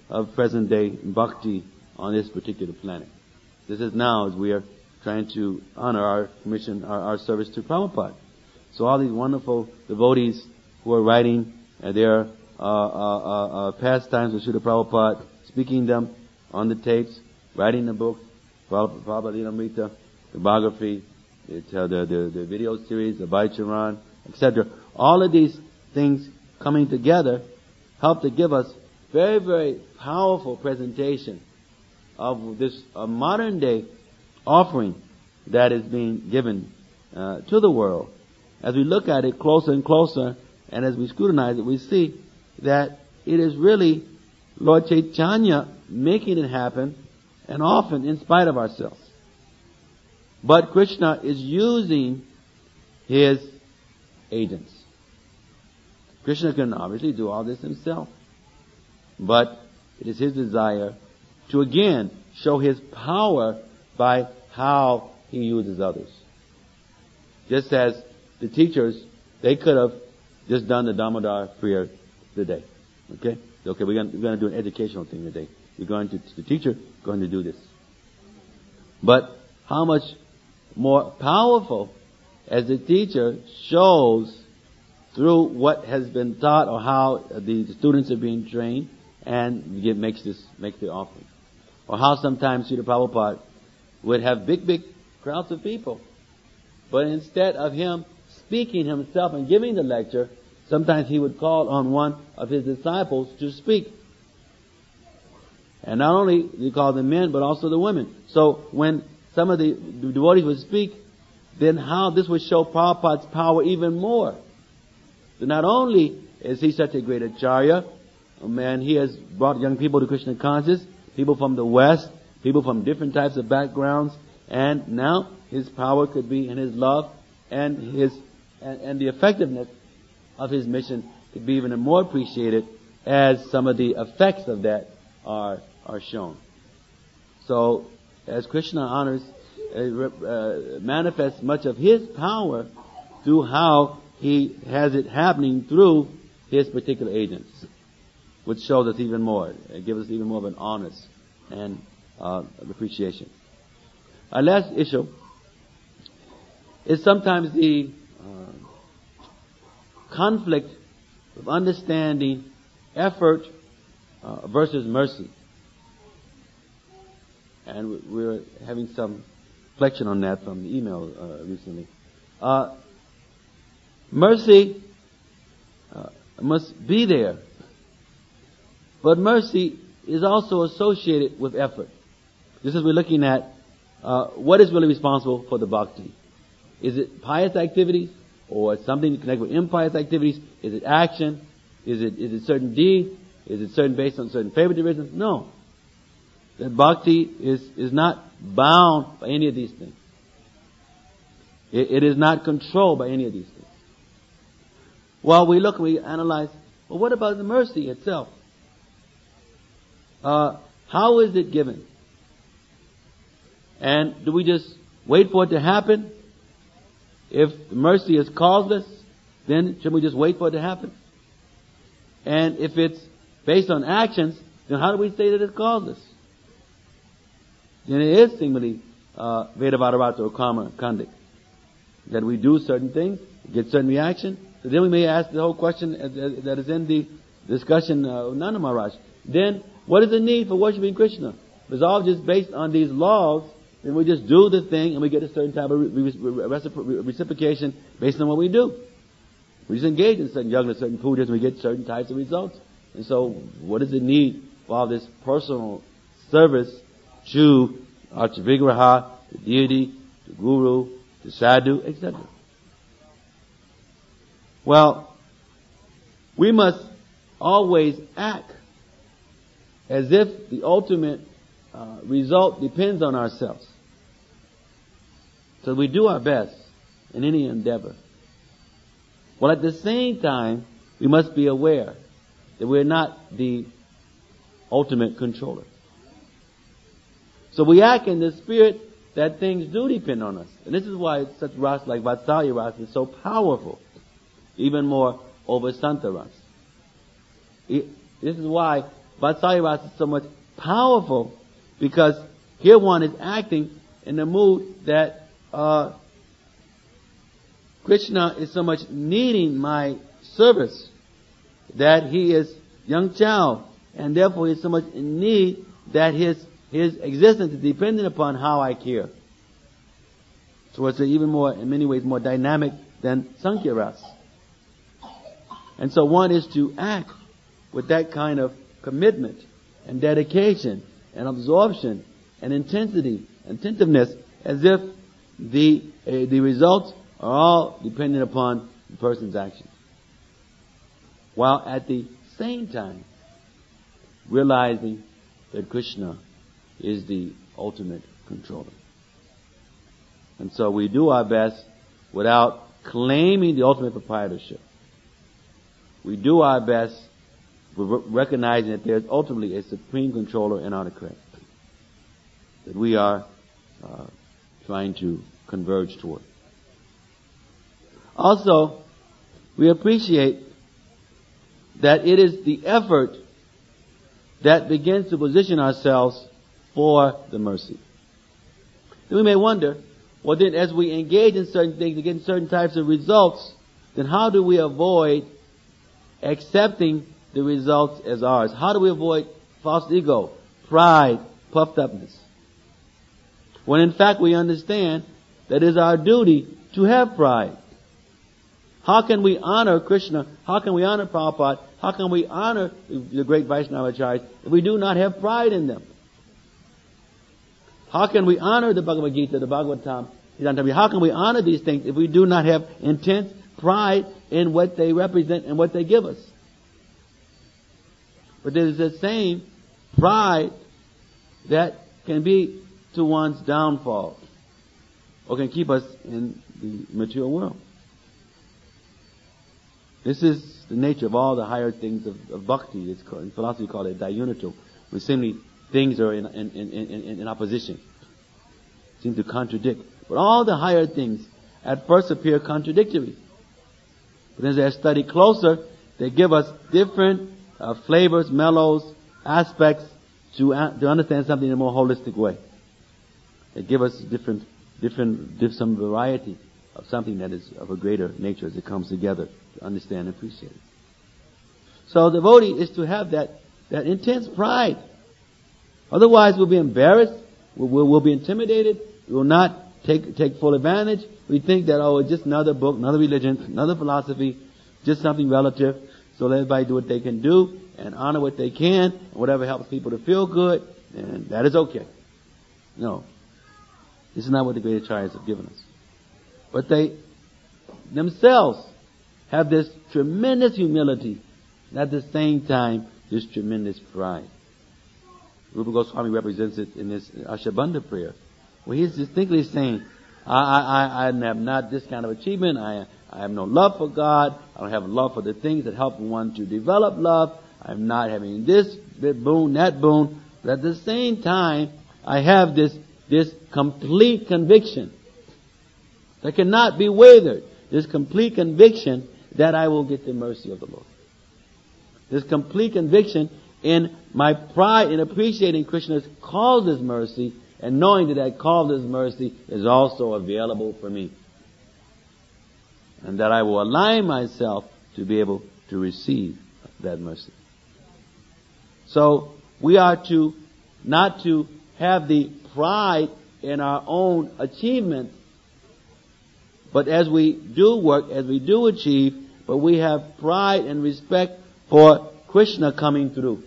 of present day bhakti on this particular planet. This is now as we are trying to honor our mission, our, our service to Prabhupada. So all these wonderful devotees who are writing uh, their uh, uh, uh, uh, pastimes with Srila Prabhupada, speaking them on the tapes, writing the book, Prabhupada Lilamrita, the biography, the, the, the, the video series, the Bhaicharan, et cetera. All of these things coming together help to give us very, very powerful presentation of this uh, modern day offering that is being given uh, to the world. As we look at it closer and closer, and as we scrutinize it, we see that it is really Lord Chaitanya making it happen, and often in spite of ourselves. But Krishna is using His agents. Krishna can obviously do all this himself, but it is His desire to again show His power by how He uses others. Just as the teachers, they could have just done the Damodar prayer today. Okay? Okay, we're going, to, we're going to do an educational thing today. We're going to, the teacher going to do this. But how much more powerful as the teacher shows through what has been taught or how the students are being trained and give, makes this, makes the offering. Or how sometimes Srila Prabhupada would have big, big crowds of people. But instead of him speaking himself and giving the lecture, sometimes he would call on one of his disciples to speak. And not only did he call the men, but also the women. So when some of the devotees would speak, then how this would show Prabhupada's power even more. So not only is he such a great acharya, man, he has brought young people to Krishna consciousness, people from the West, people from different types of backgrounds, and now his power could be in his love and his and, and the effectiveness of his mission could be even more appreciated as some of the effects of that are are shown. So, as Krishna honors, uh, uh, manifests much of his power through how he has it happening through his particular agents, which shows us even more. It gives us even more of an honest and uh, appreciation. Our last issue is sometimes the uh, conflict of understanding effort uh, versus mercy. And we're having some reflection on that from the email uh, recently. Uh, mercy uh, must be there. But mercy is also associated with effort. Just as we're looking at uh, what is really responsible for the bhakti. Is it pious activities or something to connect with impious activities? Is it action? Is it is it certain deed? Is it certain based on certain favoritism? No. The bhakti is, is not bound by any of these things. It, it is not controlled by any of these things. While we look and we analyze, well, what about the mercy itself? Uh, how is it given? And do we just wait for it to happen? If mercy is causeless, then should we just wait for it to happen? And if it's based on actions, then how do we say that it's causeless? Then it is seemingly uh, Vedavadarato or karma kandik. That we do certain things, get certain reaction. So then we may ask the whole question that is in the discussion of Nanda Maharaj. Then, what is the need for worshiping Krishna? If it's all just based on these laws, then we just do the thing and we get a certain type of re- re- reciprocation based on what we do. We just engage in certain yagna, certain pujas, and we get certain types of results. And so, what is the need for all this personal service to Archavigraha, the deity, the guru, the sadhu, et cetera? Well, we must always act as if the ultimate uh, result depends on ourselves. So we do our best in any endeavor. Well, at the same time, we must be aware that we're not the ultimate controller. So we act in the spirit that things do depend on us. And this is why such ras like Vatsalya ras is so powerful. Even more over Santa ras. It, this is why Vatsalya Rasa is so much powerful because here one is acting in the mood that uh, Krishna is so much needing my service that he is young child, and therefore he is so much in need that his his existence is dependent upon how I care. So it's even more, in many ways, more dynamic than Sankhya Rasa. And so one is to act with that kind of commitment and dedication and absorption and intensity and attentiveness as if the uh, the results are all dependent upon the person's action. While at the same time realizing that Krishna is the ultimate controller. And so we do our best without claiming the ultimate proprietorship. We do our best recognizing that there's ultimately a supreme controller and autocrat that we are uh, trying to converge toward. Also, we appreciate that it is the effort that begins to position ourselves for the mercy. Then we may wonder, well then as we engage in certain things and get certain types of results, then how do we avoid accepting the results as ours? How do we avoid false ego, pride, puffed upness? When in fact we understand that it is our duty to have pride. How can we honor Krishna? How can we honor Prabhupada? How can we honor the great Vaishnavacharyas if we do not have pride in them? How can we honor the Bhagavad Gita, the Bhagavatam? How can we honor these things if we do not have intense pride in what they represent and what they give us? But there is the same pride that can be to one's downfall or can keep us in the material world. This is the nature of all the higher things of, of bhakti. It's called, in philosophy called it diunital, where simply things are in, in, in, in, in opposition, seem to contradict. But all the higher things at first appear contradictory. But as they study closer, they give us different uh, flavors, mellows, aspects to uh, to understand something in a more holistic way. They give us different, different, diff, some variety of something that is of a greater nature as it comes together to understand and appreciate it. So the devotee is to have that, that intense pride. Otherwise we'll be embarrassed, we'll, we'll, we'll be intimidated, we will not take, take full advantage. We think that, oh, it's just another book, another religion, another philosophy, just something relative. So let everybody do what they can do and honor what they can, and whatever helps people to feel good, and that is okay. No. This is not what the great acharyas have given us. But they themselves have this tremendous humility, and at the same time, this tremendous pride. Rupa Goswami represents it in this Ashabandha prayer, where he's distinctly saying, I, I, I have not this kind of achievement, I, I have no love for God, I don't have love for the things that help one to develop love, I'm not having this bit boon, that boon, but at the same time, I have this, this complete conviction that cannot be wavered, this complete conviction that I will get the mercy of the Lord. This complete conviction in my pride in appreciating Krishna's call to His mercy and knowing that that call to His mercy is also available for me. And that I will align myself to be able to receive that mercy. So we are to not to have the pride in our own achievement, but as we do work, as we do achieve, but we have pride and respect for Krishna coming through.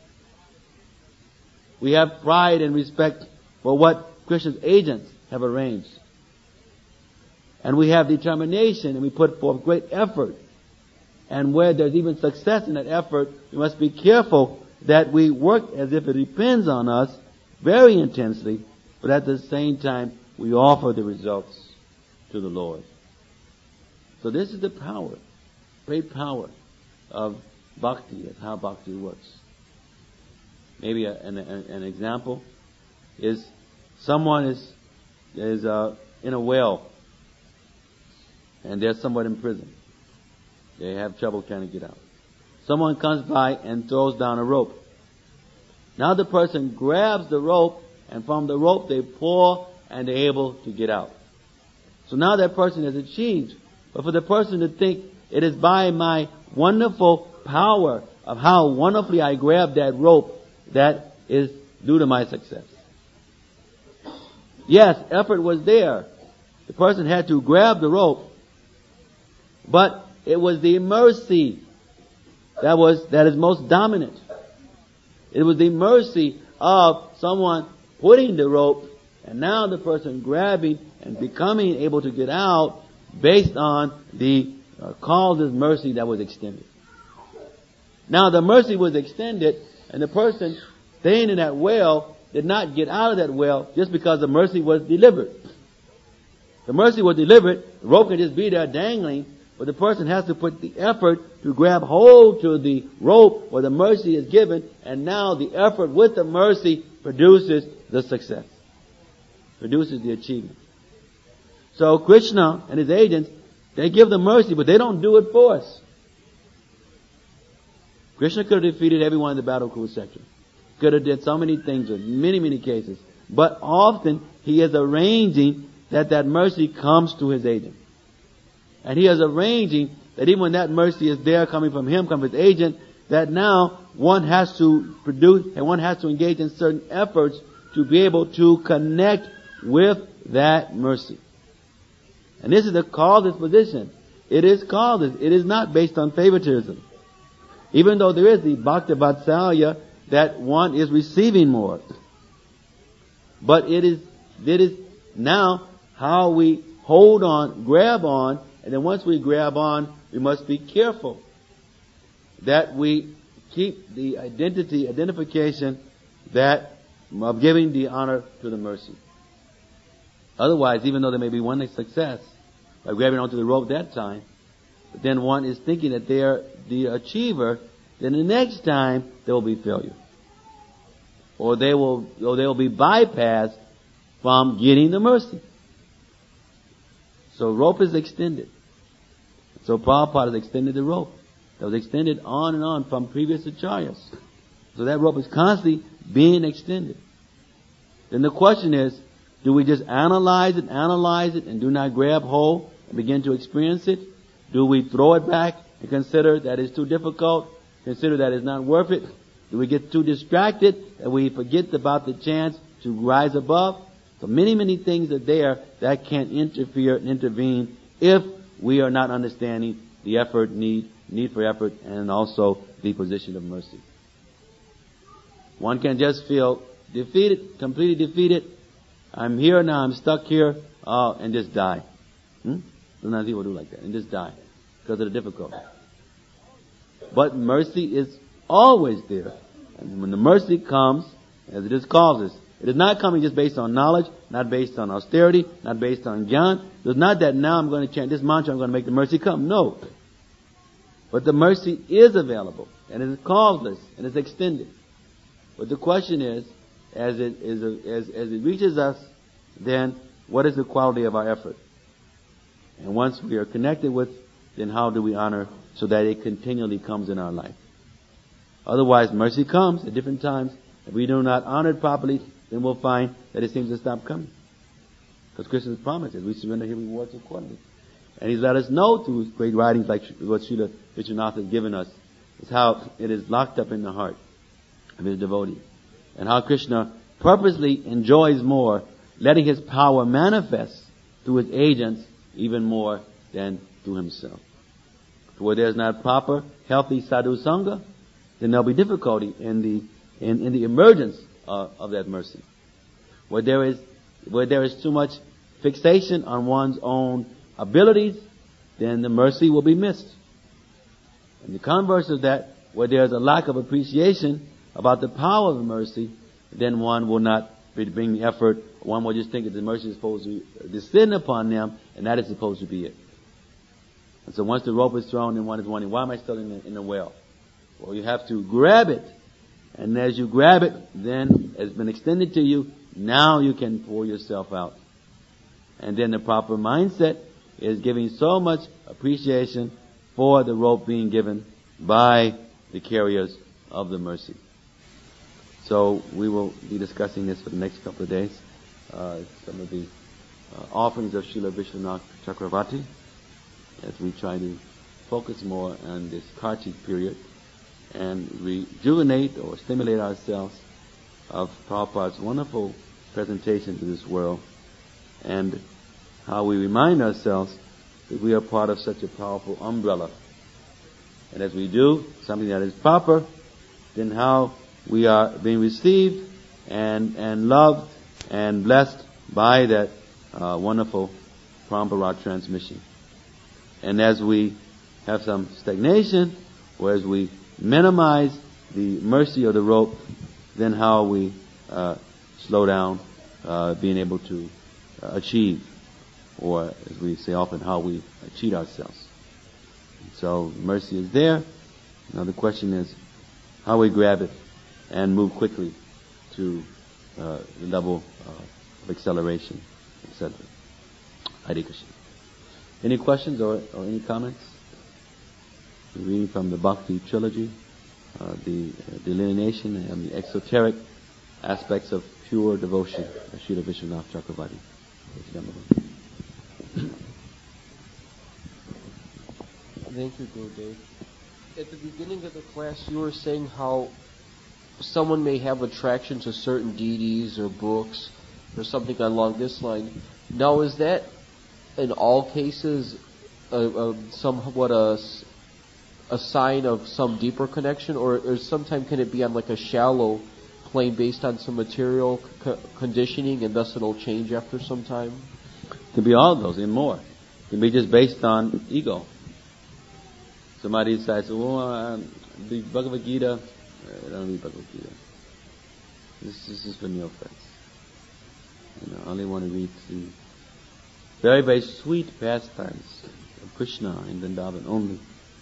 We have pride and respect for what Krishna's agents have arranged. And we have determination and we put forth great effort. And where there's even success in that effort, we must be careful that we work as if it depends on us very intensely, but at the same time we offer the results to the Lord. So this is the power, great power of bhakti, of how bhakti works. Maybe a, an, an example is someone is is uh, in a well and they're somewhat in prison. They have trouble trying to get out. Someone comes by and throws down a rope Now the person grabs the rope, and from the rope they pull, and they're able to get out. So now that person has achieved. But for the person to think it is by my wonderful power of how wonderfully I grabbed that rope that is due to my success. Yes, effort was there. The person had to grab the rope. But it was the mercy that was, that is most dominant. It was the mercy of someone putting the rope, and now the person grabbing and becoming able to get out based on the uh, cause's mercy that was extended. Now the mercy was extended, and the person staying in that well did not get out of that well just because the mercy was delivered. The mercy was delivered, the rope can just be there dangling, but the person has to put the effort to grab hold to the rope where the mercy is given, and now the effort with the mercy produces the success, produces the achievement. So Krishna and his agents, they give the mercy, but they don't do it for us. Krishna could have defeated everyone in the battle cruise sector. Could have did so many things in many, many cases. But often he is arranging that that mercy comes to his agent. And he is arranging that even when that mercy is there coming from him, coming from his agent, that now one has to produce and one has to engage in certain efforts to be able to connect with that mercy. And this is the causeless position. It is causeless. It is not based on favoritism. Even though there is the Bhakti Vatsalya that one is receiving more. But it is, it is now how we hold on, grab on, and then once we grab on, we must be careful that we keep the identity, identification that of giving the honor to the mercy. Otherwise, even though there may be one success by grabbing onto the rope that time, but then one is thinking that they are the achiever, then the next time there will be failure. Or they will, or they will be bypassed from getting the mercy. So rope is extended. So Prabhupada has extended the rope. That was extended on and on from previous acharyas. So that rope is constantly being extended. Then the question is, do we just analyze it, analyze it, and do not grab hold and begin to experience it? Do we throw it back and consider that it's too difficult, consider that it's not worth it? Do we get too distracted that we forget about the chance to rise above? So many, many things are there that can interfere and intervene if we are not understanding the effort, need, need for effort, and also the position of mercy. One can just feel defeated, completely defeated. I'm here now, I'm stuck here, uh, and just die. Hmm? Sometimes people do like that, and just die because of the difficulty. But mercy is always there. And when the mercy comes, as it is causes, it is not coming just based on knowledge, not based on austerity, not based on gyan. It's not that now I'm going to chant this mantra, I'm going to make the mercy come. No. But the mercy is available, and it is causeless, and it's extended. But the question is, as it is, as, as it reaches us, then what is the quality of our effort? And once we are connected with, then how do we honor so that it continually comes in our life? Otherwise, mercy comes at different times. If we do not honor it properly, then we'll find that it seems to stop coming. Because Krishna's promises, we surrender His rewards accordingly. And He's let us know through great writings like what Srila Vishwanath has given us, is how it is locked up in the heart of His devotee. And how Krishna purposely enjoys more letting His power manifest through His agents even more than through Himself. For where there's not proper, healthy sadhu sangha, then there'll be difficulty in the in, in the emergence of, of that mercy. Where there is where there is too much fixation on one's own abilities, then the mercy will be missed. And the converse of that, where there's a lack of appreciation about the power of the mercy, then one will not bring the effort. One will just think that the mercy is supposed to descend upon them, and that is supposed to be it. And so once the rope is thrown, then one is wondering, why am I still in the, in the well? Well, you have to grab it. And as you grab it, then it's been extended to you. Now you can pour yourself out. And then the proper mindset is giving so much appreciation for the rope being given by the carriers of the mercy. So we will be discussing this for the next couple of days. Uh, some of the uh, offerings of Srila Vishwanath Chakravarti, as we try to focus more on this Kartik period and rejuvenate or stimulate ourselves of Prabhupada's wonderful presentation to this world, and how we remind ourselves that we are part of such a powerful umbrella. And as we do something that is proper, then how we are being received and and loved and blessed by that uh, wonderful Parampara transmission. And as we have some stagnation, or as we minimize the mercy of the rope, then how we uh, slow down uh, being able to uh, achieve, or as we say often, how we cheat ourselves. So mercy is there. Now the question is how we grab it and move quickly to uh, the level uh, of acceleration, et cetera. Hare Krishna. Any questions or, or any comments? We're reading from the Bhakti trilogy, uh, the uh, delineation and the exoteric aspects of pure devotion by Srila Vishwanath Chakravarti. Thank you, Gurudev. At the beginning of the class, you were saying how someone may have attraction to certain deities or books or something along this line. Now, is that in all cases a, a, somewhat a, a sign of some deeper connection, or, or sometimes can it be on like a shallow plane based on some material co- conditioning, and thus it'll change after some time? It can be all of those and more. It can be just based on ego. Somebody says, "Oh, uh, the Bhagavad Gita." I don't read Bhagavad Gita. This, this is for neophytes. You know, I only want to read the very, very sweet pastimes of Krishna in Vrindavan only.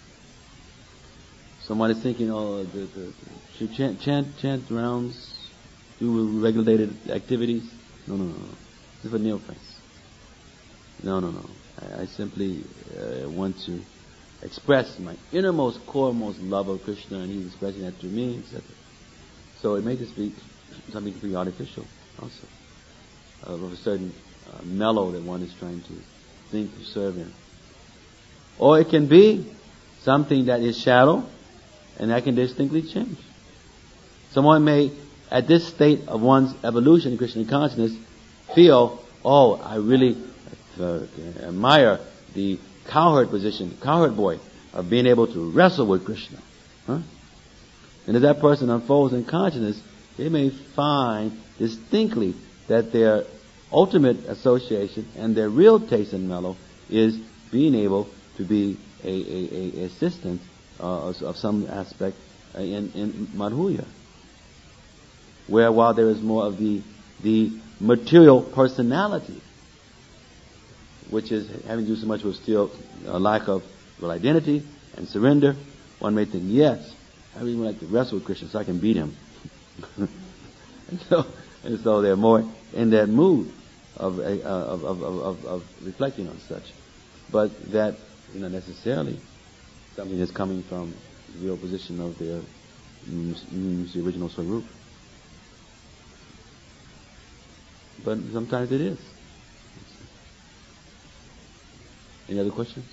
Someone is thinking, "Oh, the, the, the should chant, chant, chant rounds, do regulated activities." No, no, no, no. This is for neophytes. No, no, no. I, I simply uh, want to express my innermost, core-most love of Krishna, and He's expressing that to me, et cetera. So it may just be something pretty artificial, also, of a certain uh, mellow that one is trying to think to serve in. Or it can be something that is shallow, and that can distinctly change. Someone may, at this state of one's evolution in Krishna consciousness, feel, "Oh, I really uh, admire the cowherd position, cowherd boy, of being able to wrestle with Krishna." Huh? And as that person unfolds in consciousness, they may find distinctly that their ultimate association and their real taste in mellow is being able to be a, a, a assistant uh, of, of some aspect uh, in, in Madhurya. Where while there is more of the the material personality, which is having to do so much with still a lack of real identity and surrender, one may think, "Yes, I really would like to wrestle with Krishna so I can beat him." and so, and so they're more in that mood of, uh, of, of, of, of reflecting on such. But that, you know, necessarily something that's coming from the real position of their mm, the original Swarup. But sometimes it is. Any other questions?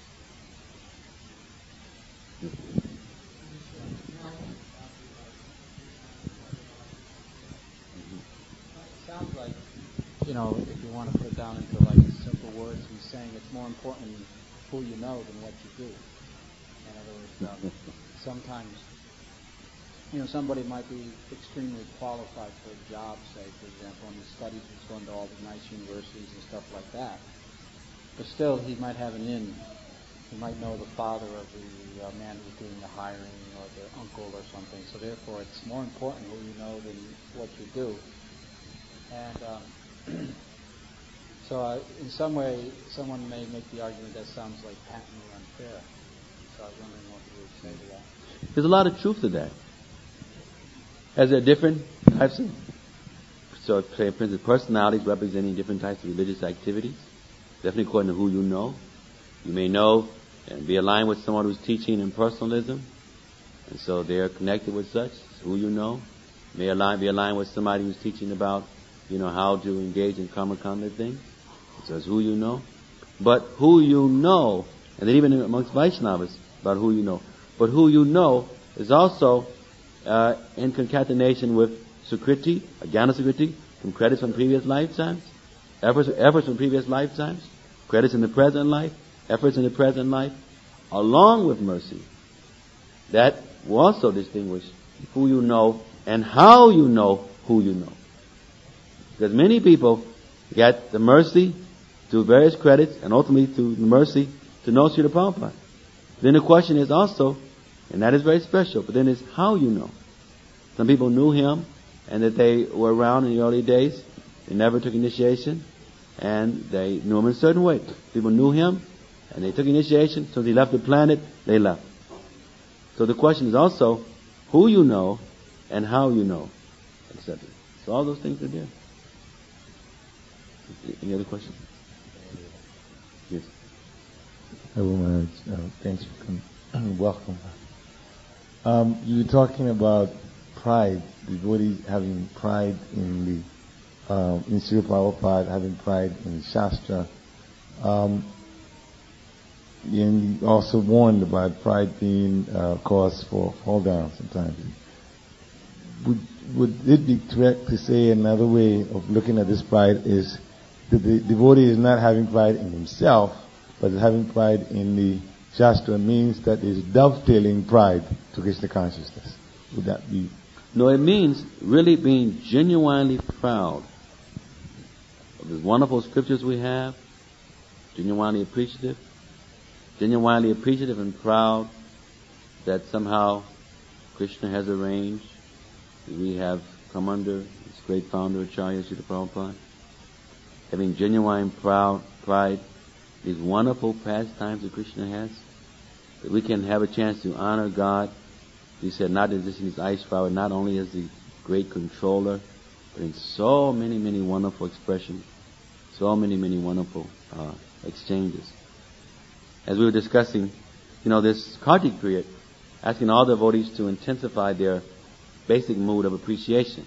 Sounds like, you know, if you want to put it down into like simple words, he's saying it's more important who you know than what you do. In other words, um, sometimes, you know, somebody might be extremely qualified for a job, say, for example, and he studies, he's going to all the nice universities and stuff like that. But still, he might have an in. He might know the father of the uh, man who's doing the hiring, or the uncle or something. So therefore, it's more important who you know than what you do. And um, so uh, in some way, someone may make the argument that sounds like patently unfair. So I was wondering what you would say to that. There's a lot of truth to that. As there are different types of, so say, for instance, personalities representing different types of religious activities, definitely according to who you know. You may know and be aligned with someone who's teaching in personalism, and so they're connected with such, who you know. may align, be aligned with somebody who's teaching about, you know, how to engage in karma kanda things. It says who you know. But who you know, and then even amongst Vaishnavas, about who you know. But who you know is also uh, in concatenation with Sukriti, Jnana Sukriti, from credits from previous lifetimes, efforts, efforts from previous lifetimes, credits in the present life, efforts in the present life, along with mercy. That will also distinguish who you know and how you know who you know. Because many people get the mercy through various credits and ultimately through the mercy to know Srila Prabhupada. Then the question is also, and that is very special, but then it's how you know. Some people knew him and that they were around in the early days. They never took initiation and they knew him in a certain way. People knew him and they took initiation. So they left the planet, they left. So the question is also who you know and how you know, et cetera. So all those things are there. Any other questions? Yes. Hello, Maharaj. Uh, thanks for coming. Welcome. Um, you were talking about pride, devotees having pride in the um, in Srila Prabhupada, having pride in Shastra. Um, and you also warned about pride being uh, cause for fall down sometimes. Would would it be correct to say another way of looking at this pride is that the devotee is not having pride in himself, but is having pride in the Shastra means that is dovetailing pride to Krishna consciousness? Would that be? No, it means really being genuinely proud of the wonderful scriptures we have, genuinely appreciative, genuinely appreciative and proud that somehow Krishna has arranged that we have come under this great founder, Acharya Srila Prabhupada. Having genuine proud pride, these wonderful pastimes that Krishna has, that we can have a chance to honor God. He said, not just in his Aishvara, not only as the great controller, but in so many, many wonderful expressions, so many, many wonderful uh, exchanges. As we were discussing, you know, this Kartik period, asking all devotees to intensify their basic mood of appreciation.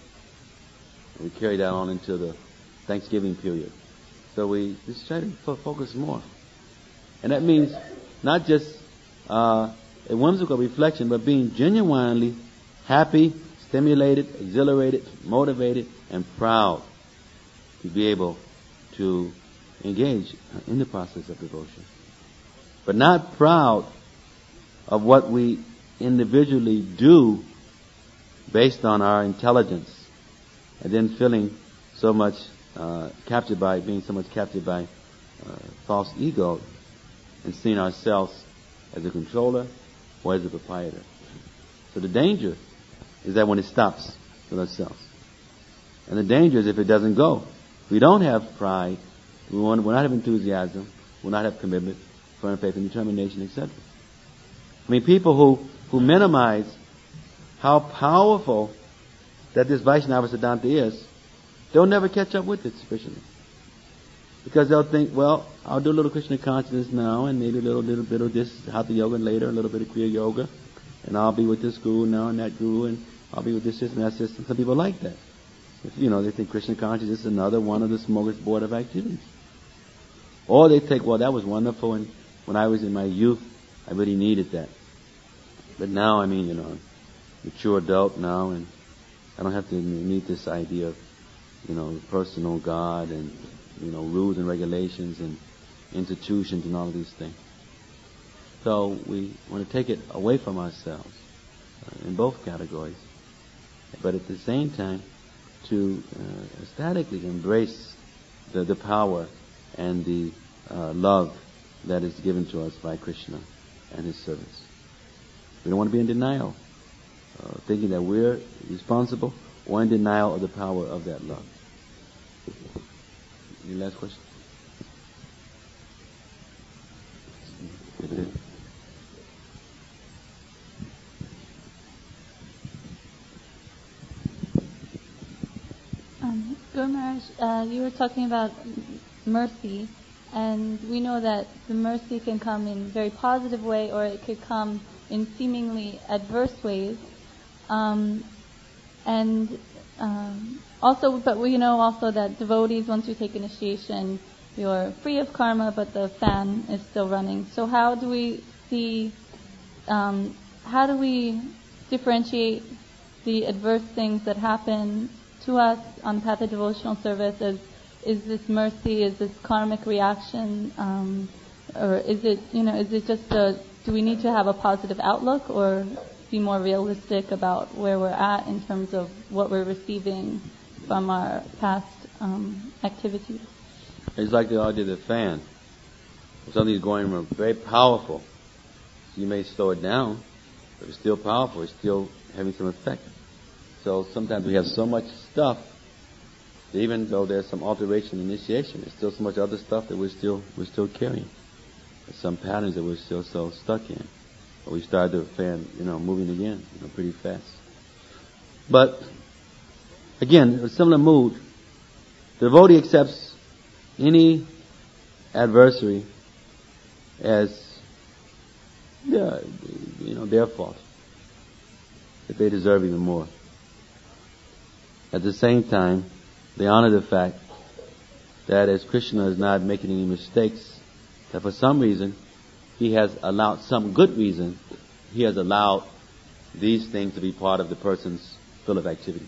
And we carry that on into the Thanksgiving period. So we just try to focus more. And that means not just uh, a whimsical reflection, but being genuinely happy, stimulated, exhilarated, motivated, and proud to be able to engage in the process of devotion. But not proud of what we individually do based on our intelligence, and then feeling so much uh, captured by, being so much captured by uh, false ego, and seeing ourselves as a controller or as a proprietor. So the danger is that when it stops with ourselves. And the danger is if it doesn't go. We don't have pride, we won't, we'll not have enthusiasm, we'll not have commitment, firm faith and determination, et cetera. I mean, people who, who minimize how powerful that this Vaishnava Siddhanta is, they'll never catch up with it sufficiently. Because they'll think, well, I'll do a little Krishna consciousness now, and maybe a little little bit of this Hatha Yoga and later, a little bit of Kriya Yoga, and I'll be with this guru now and that guru, and I'll be with this system and that system. Some people like that. If, you know, they think Krishna consciousness is another one of the smorgasbord of activities. Or they think, well, that was wonderful, and when I was in my youth, I really needed that. But now, I mean, you know, I'm a mature adult now, and I don't have to meet this idea of, you know, personal God and, you know, rules and regulations and institutions and all of these things. So we want to take it away from ourselves uh, in both categories, but at the same time to uh, ecstatically embrace the, the power and the uh, love that is given to us by Krishna and his servants. We don't want to be in denial, uh, thinking that we're responsible, or in denial of the power of that love. Any last question? Um, Guru Maharaj, uh, you were talking about mercy, and we know that the mercy can come in a very positive way, or it could come in seemingly adverse ways. Um, And um, also, but we know also that devotees, once you take initiation, you're free of karma, but the fan is still running. So how do we see, um, how do we differentiate the adverse things that happen to us on the path of devotional service? As, is this mercy? Is this karmic reaction? Um, or is it, you know, is it just a, do we need to have a positive outlook, or be more realistic about where we're at in terms of what we're receiving from our past um, activities? It's like the idea of the fan. If something's going very powerful, you may slow it down, but it's still powerful. It's still having some effect. So sometimes we have so much stuff, that even though there's some alteration in initiation, there's still so much other stuff that we're still we're still carrying. There's some patterns that we're still so stuck in. But we start the fan, you know, moving again, you know, pretty fast. But again, a similar mood. The devotee accepts any adversary as, yeah, you know, their fault, that they deserve even more. At the same time, they honor the fact that as Krishna is not making any mistakes, that for some reason he has allowed, some good reason, he has allowed these things to be part of the person's field of activities.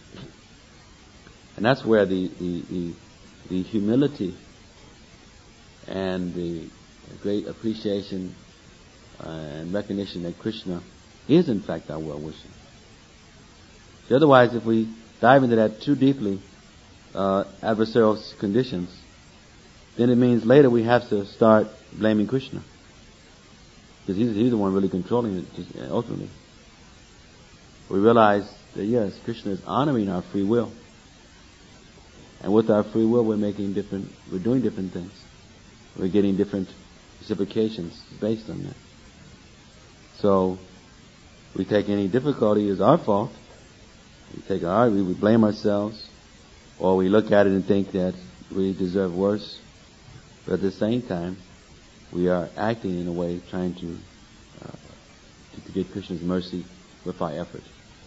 And that's where the, the, the, the humility and the great appreciation uh, and recognition that Krishna is in fact our well-wisher. So otherwise, if we dive into that too deeply, uh, adversarial conditions, then it means later we have to start blaming Krishna. Because he's, he's the one really controlling it, just, ultimately. We realize that yes, Krishna is honoring our free will. And with our free will, we're making different, we're doing different things. We're getting different reciprocations based on that. So, we take any difficulty as our fault. We take our, we, we blame ourselves, or we look at it and think that we deserve worse. But at the same time, we are acting in a way trying to, uh, to, to get Krishna's mercy with our effort.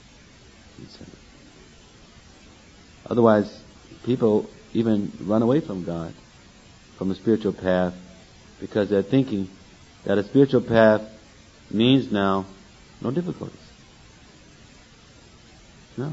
Otherwise, people even run away from God, from the spiritual path, because they're thinking that a spiritual path means now no difficulties. No.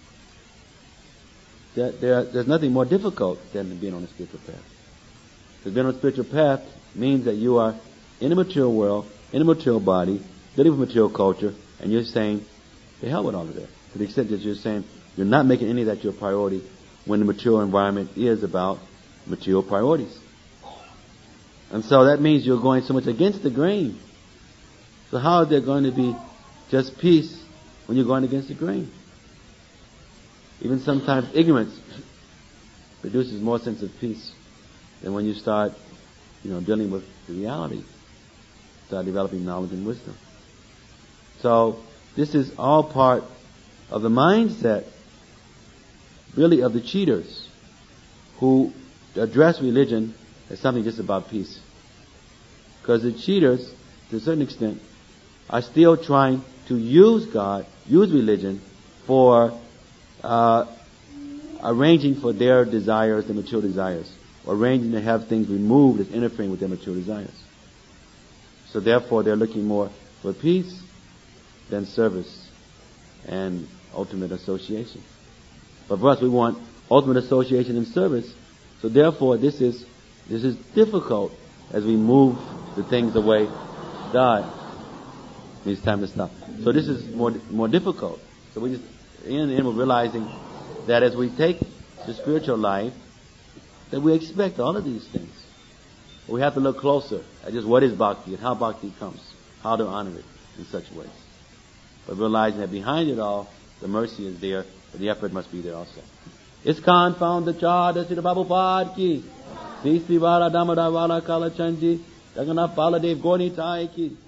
There, there, there's nothing more difficult than being on a spiritual path. Because being on a spiritual path means that you are in a material world, in a material body, dealing with material culture, and you're saying, the hell with all of that. To the extent that you're saying you're not making any of that your priority, when the material environment is about material priorities. And so that means you're going so much against the grain. So how is there going to be just peace when you're going against the grain? Even sometimes ignorance produces more sense of peace than when you start, you know, dealing with the reality. Start developing knowledge and wisdom. So this is all part of the mindset, really, of the cheaters who address religion as something just about peace. Because the cheaters, to a certain extent, are still trying to use God, use religion for uh, arranging for their desires, their material desires, or arranging to have things removed as interfering with their material desires. So therefore, they're looking more for peace than service and ultimate association. But for us, we want ultimate association and service. So therefore, this is this is difficult as we move the things away. God, it's time to stop. So this is more more difficult. So we just in the end we're realizing that as we take the spiritual life, that we expect all of these things. We have to look closer at just what is bhakti and how bhakti comes, how to honor it in such ways. But realizing that behind it all, the mercy is there, but the effort must be there also. ISKCON found the Chada Sri Prabhupada ki. Sri Sri Vara Damodar Vala Kalachandji. Jagannath Baladev Gauri Nitai ki.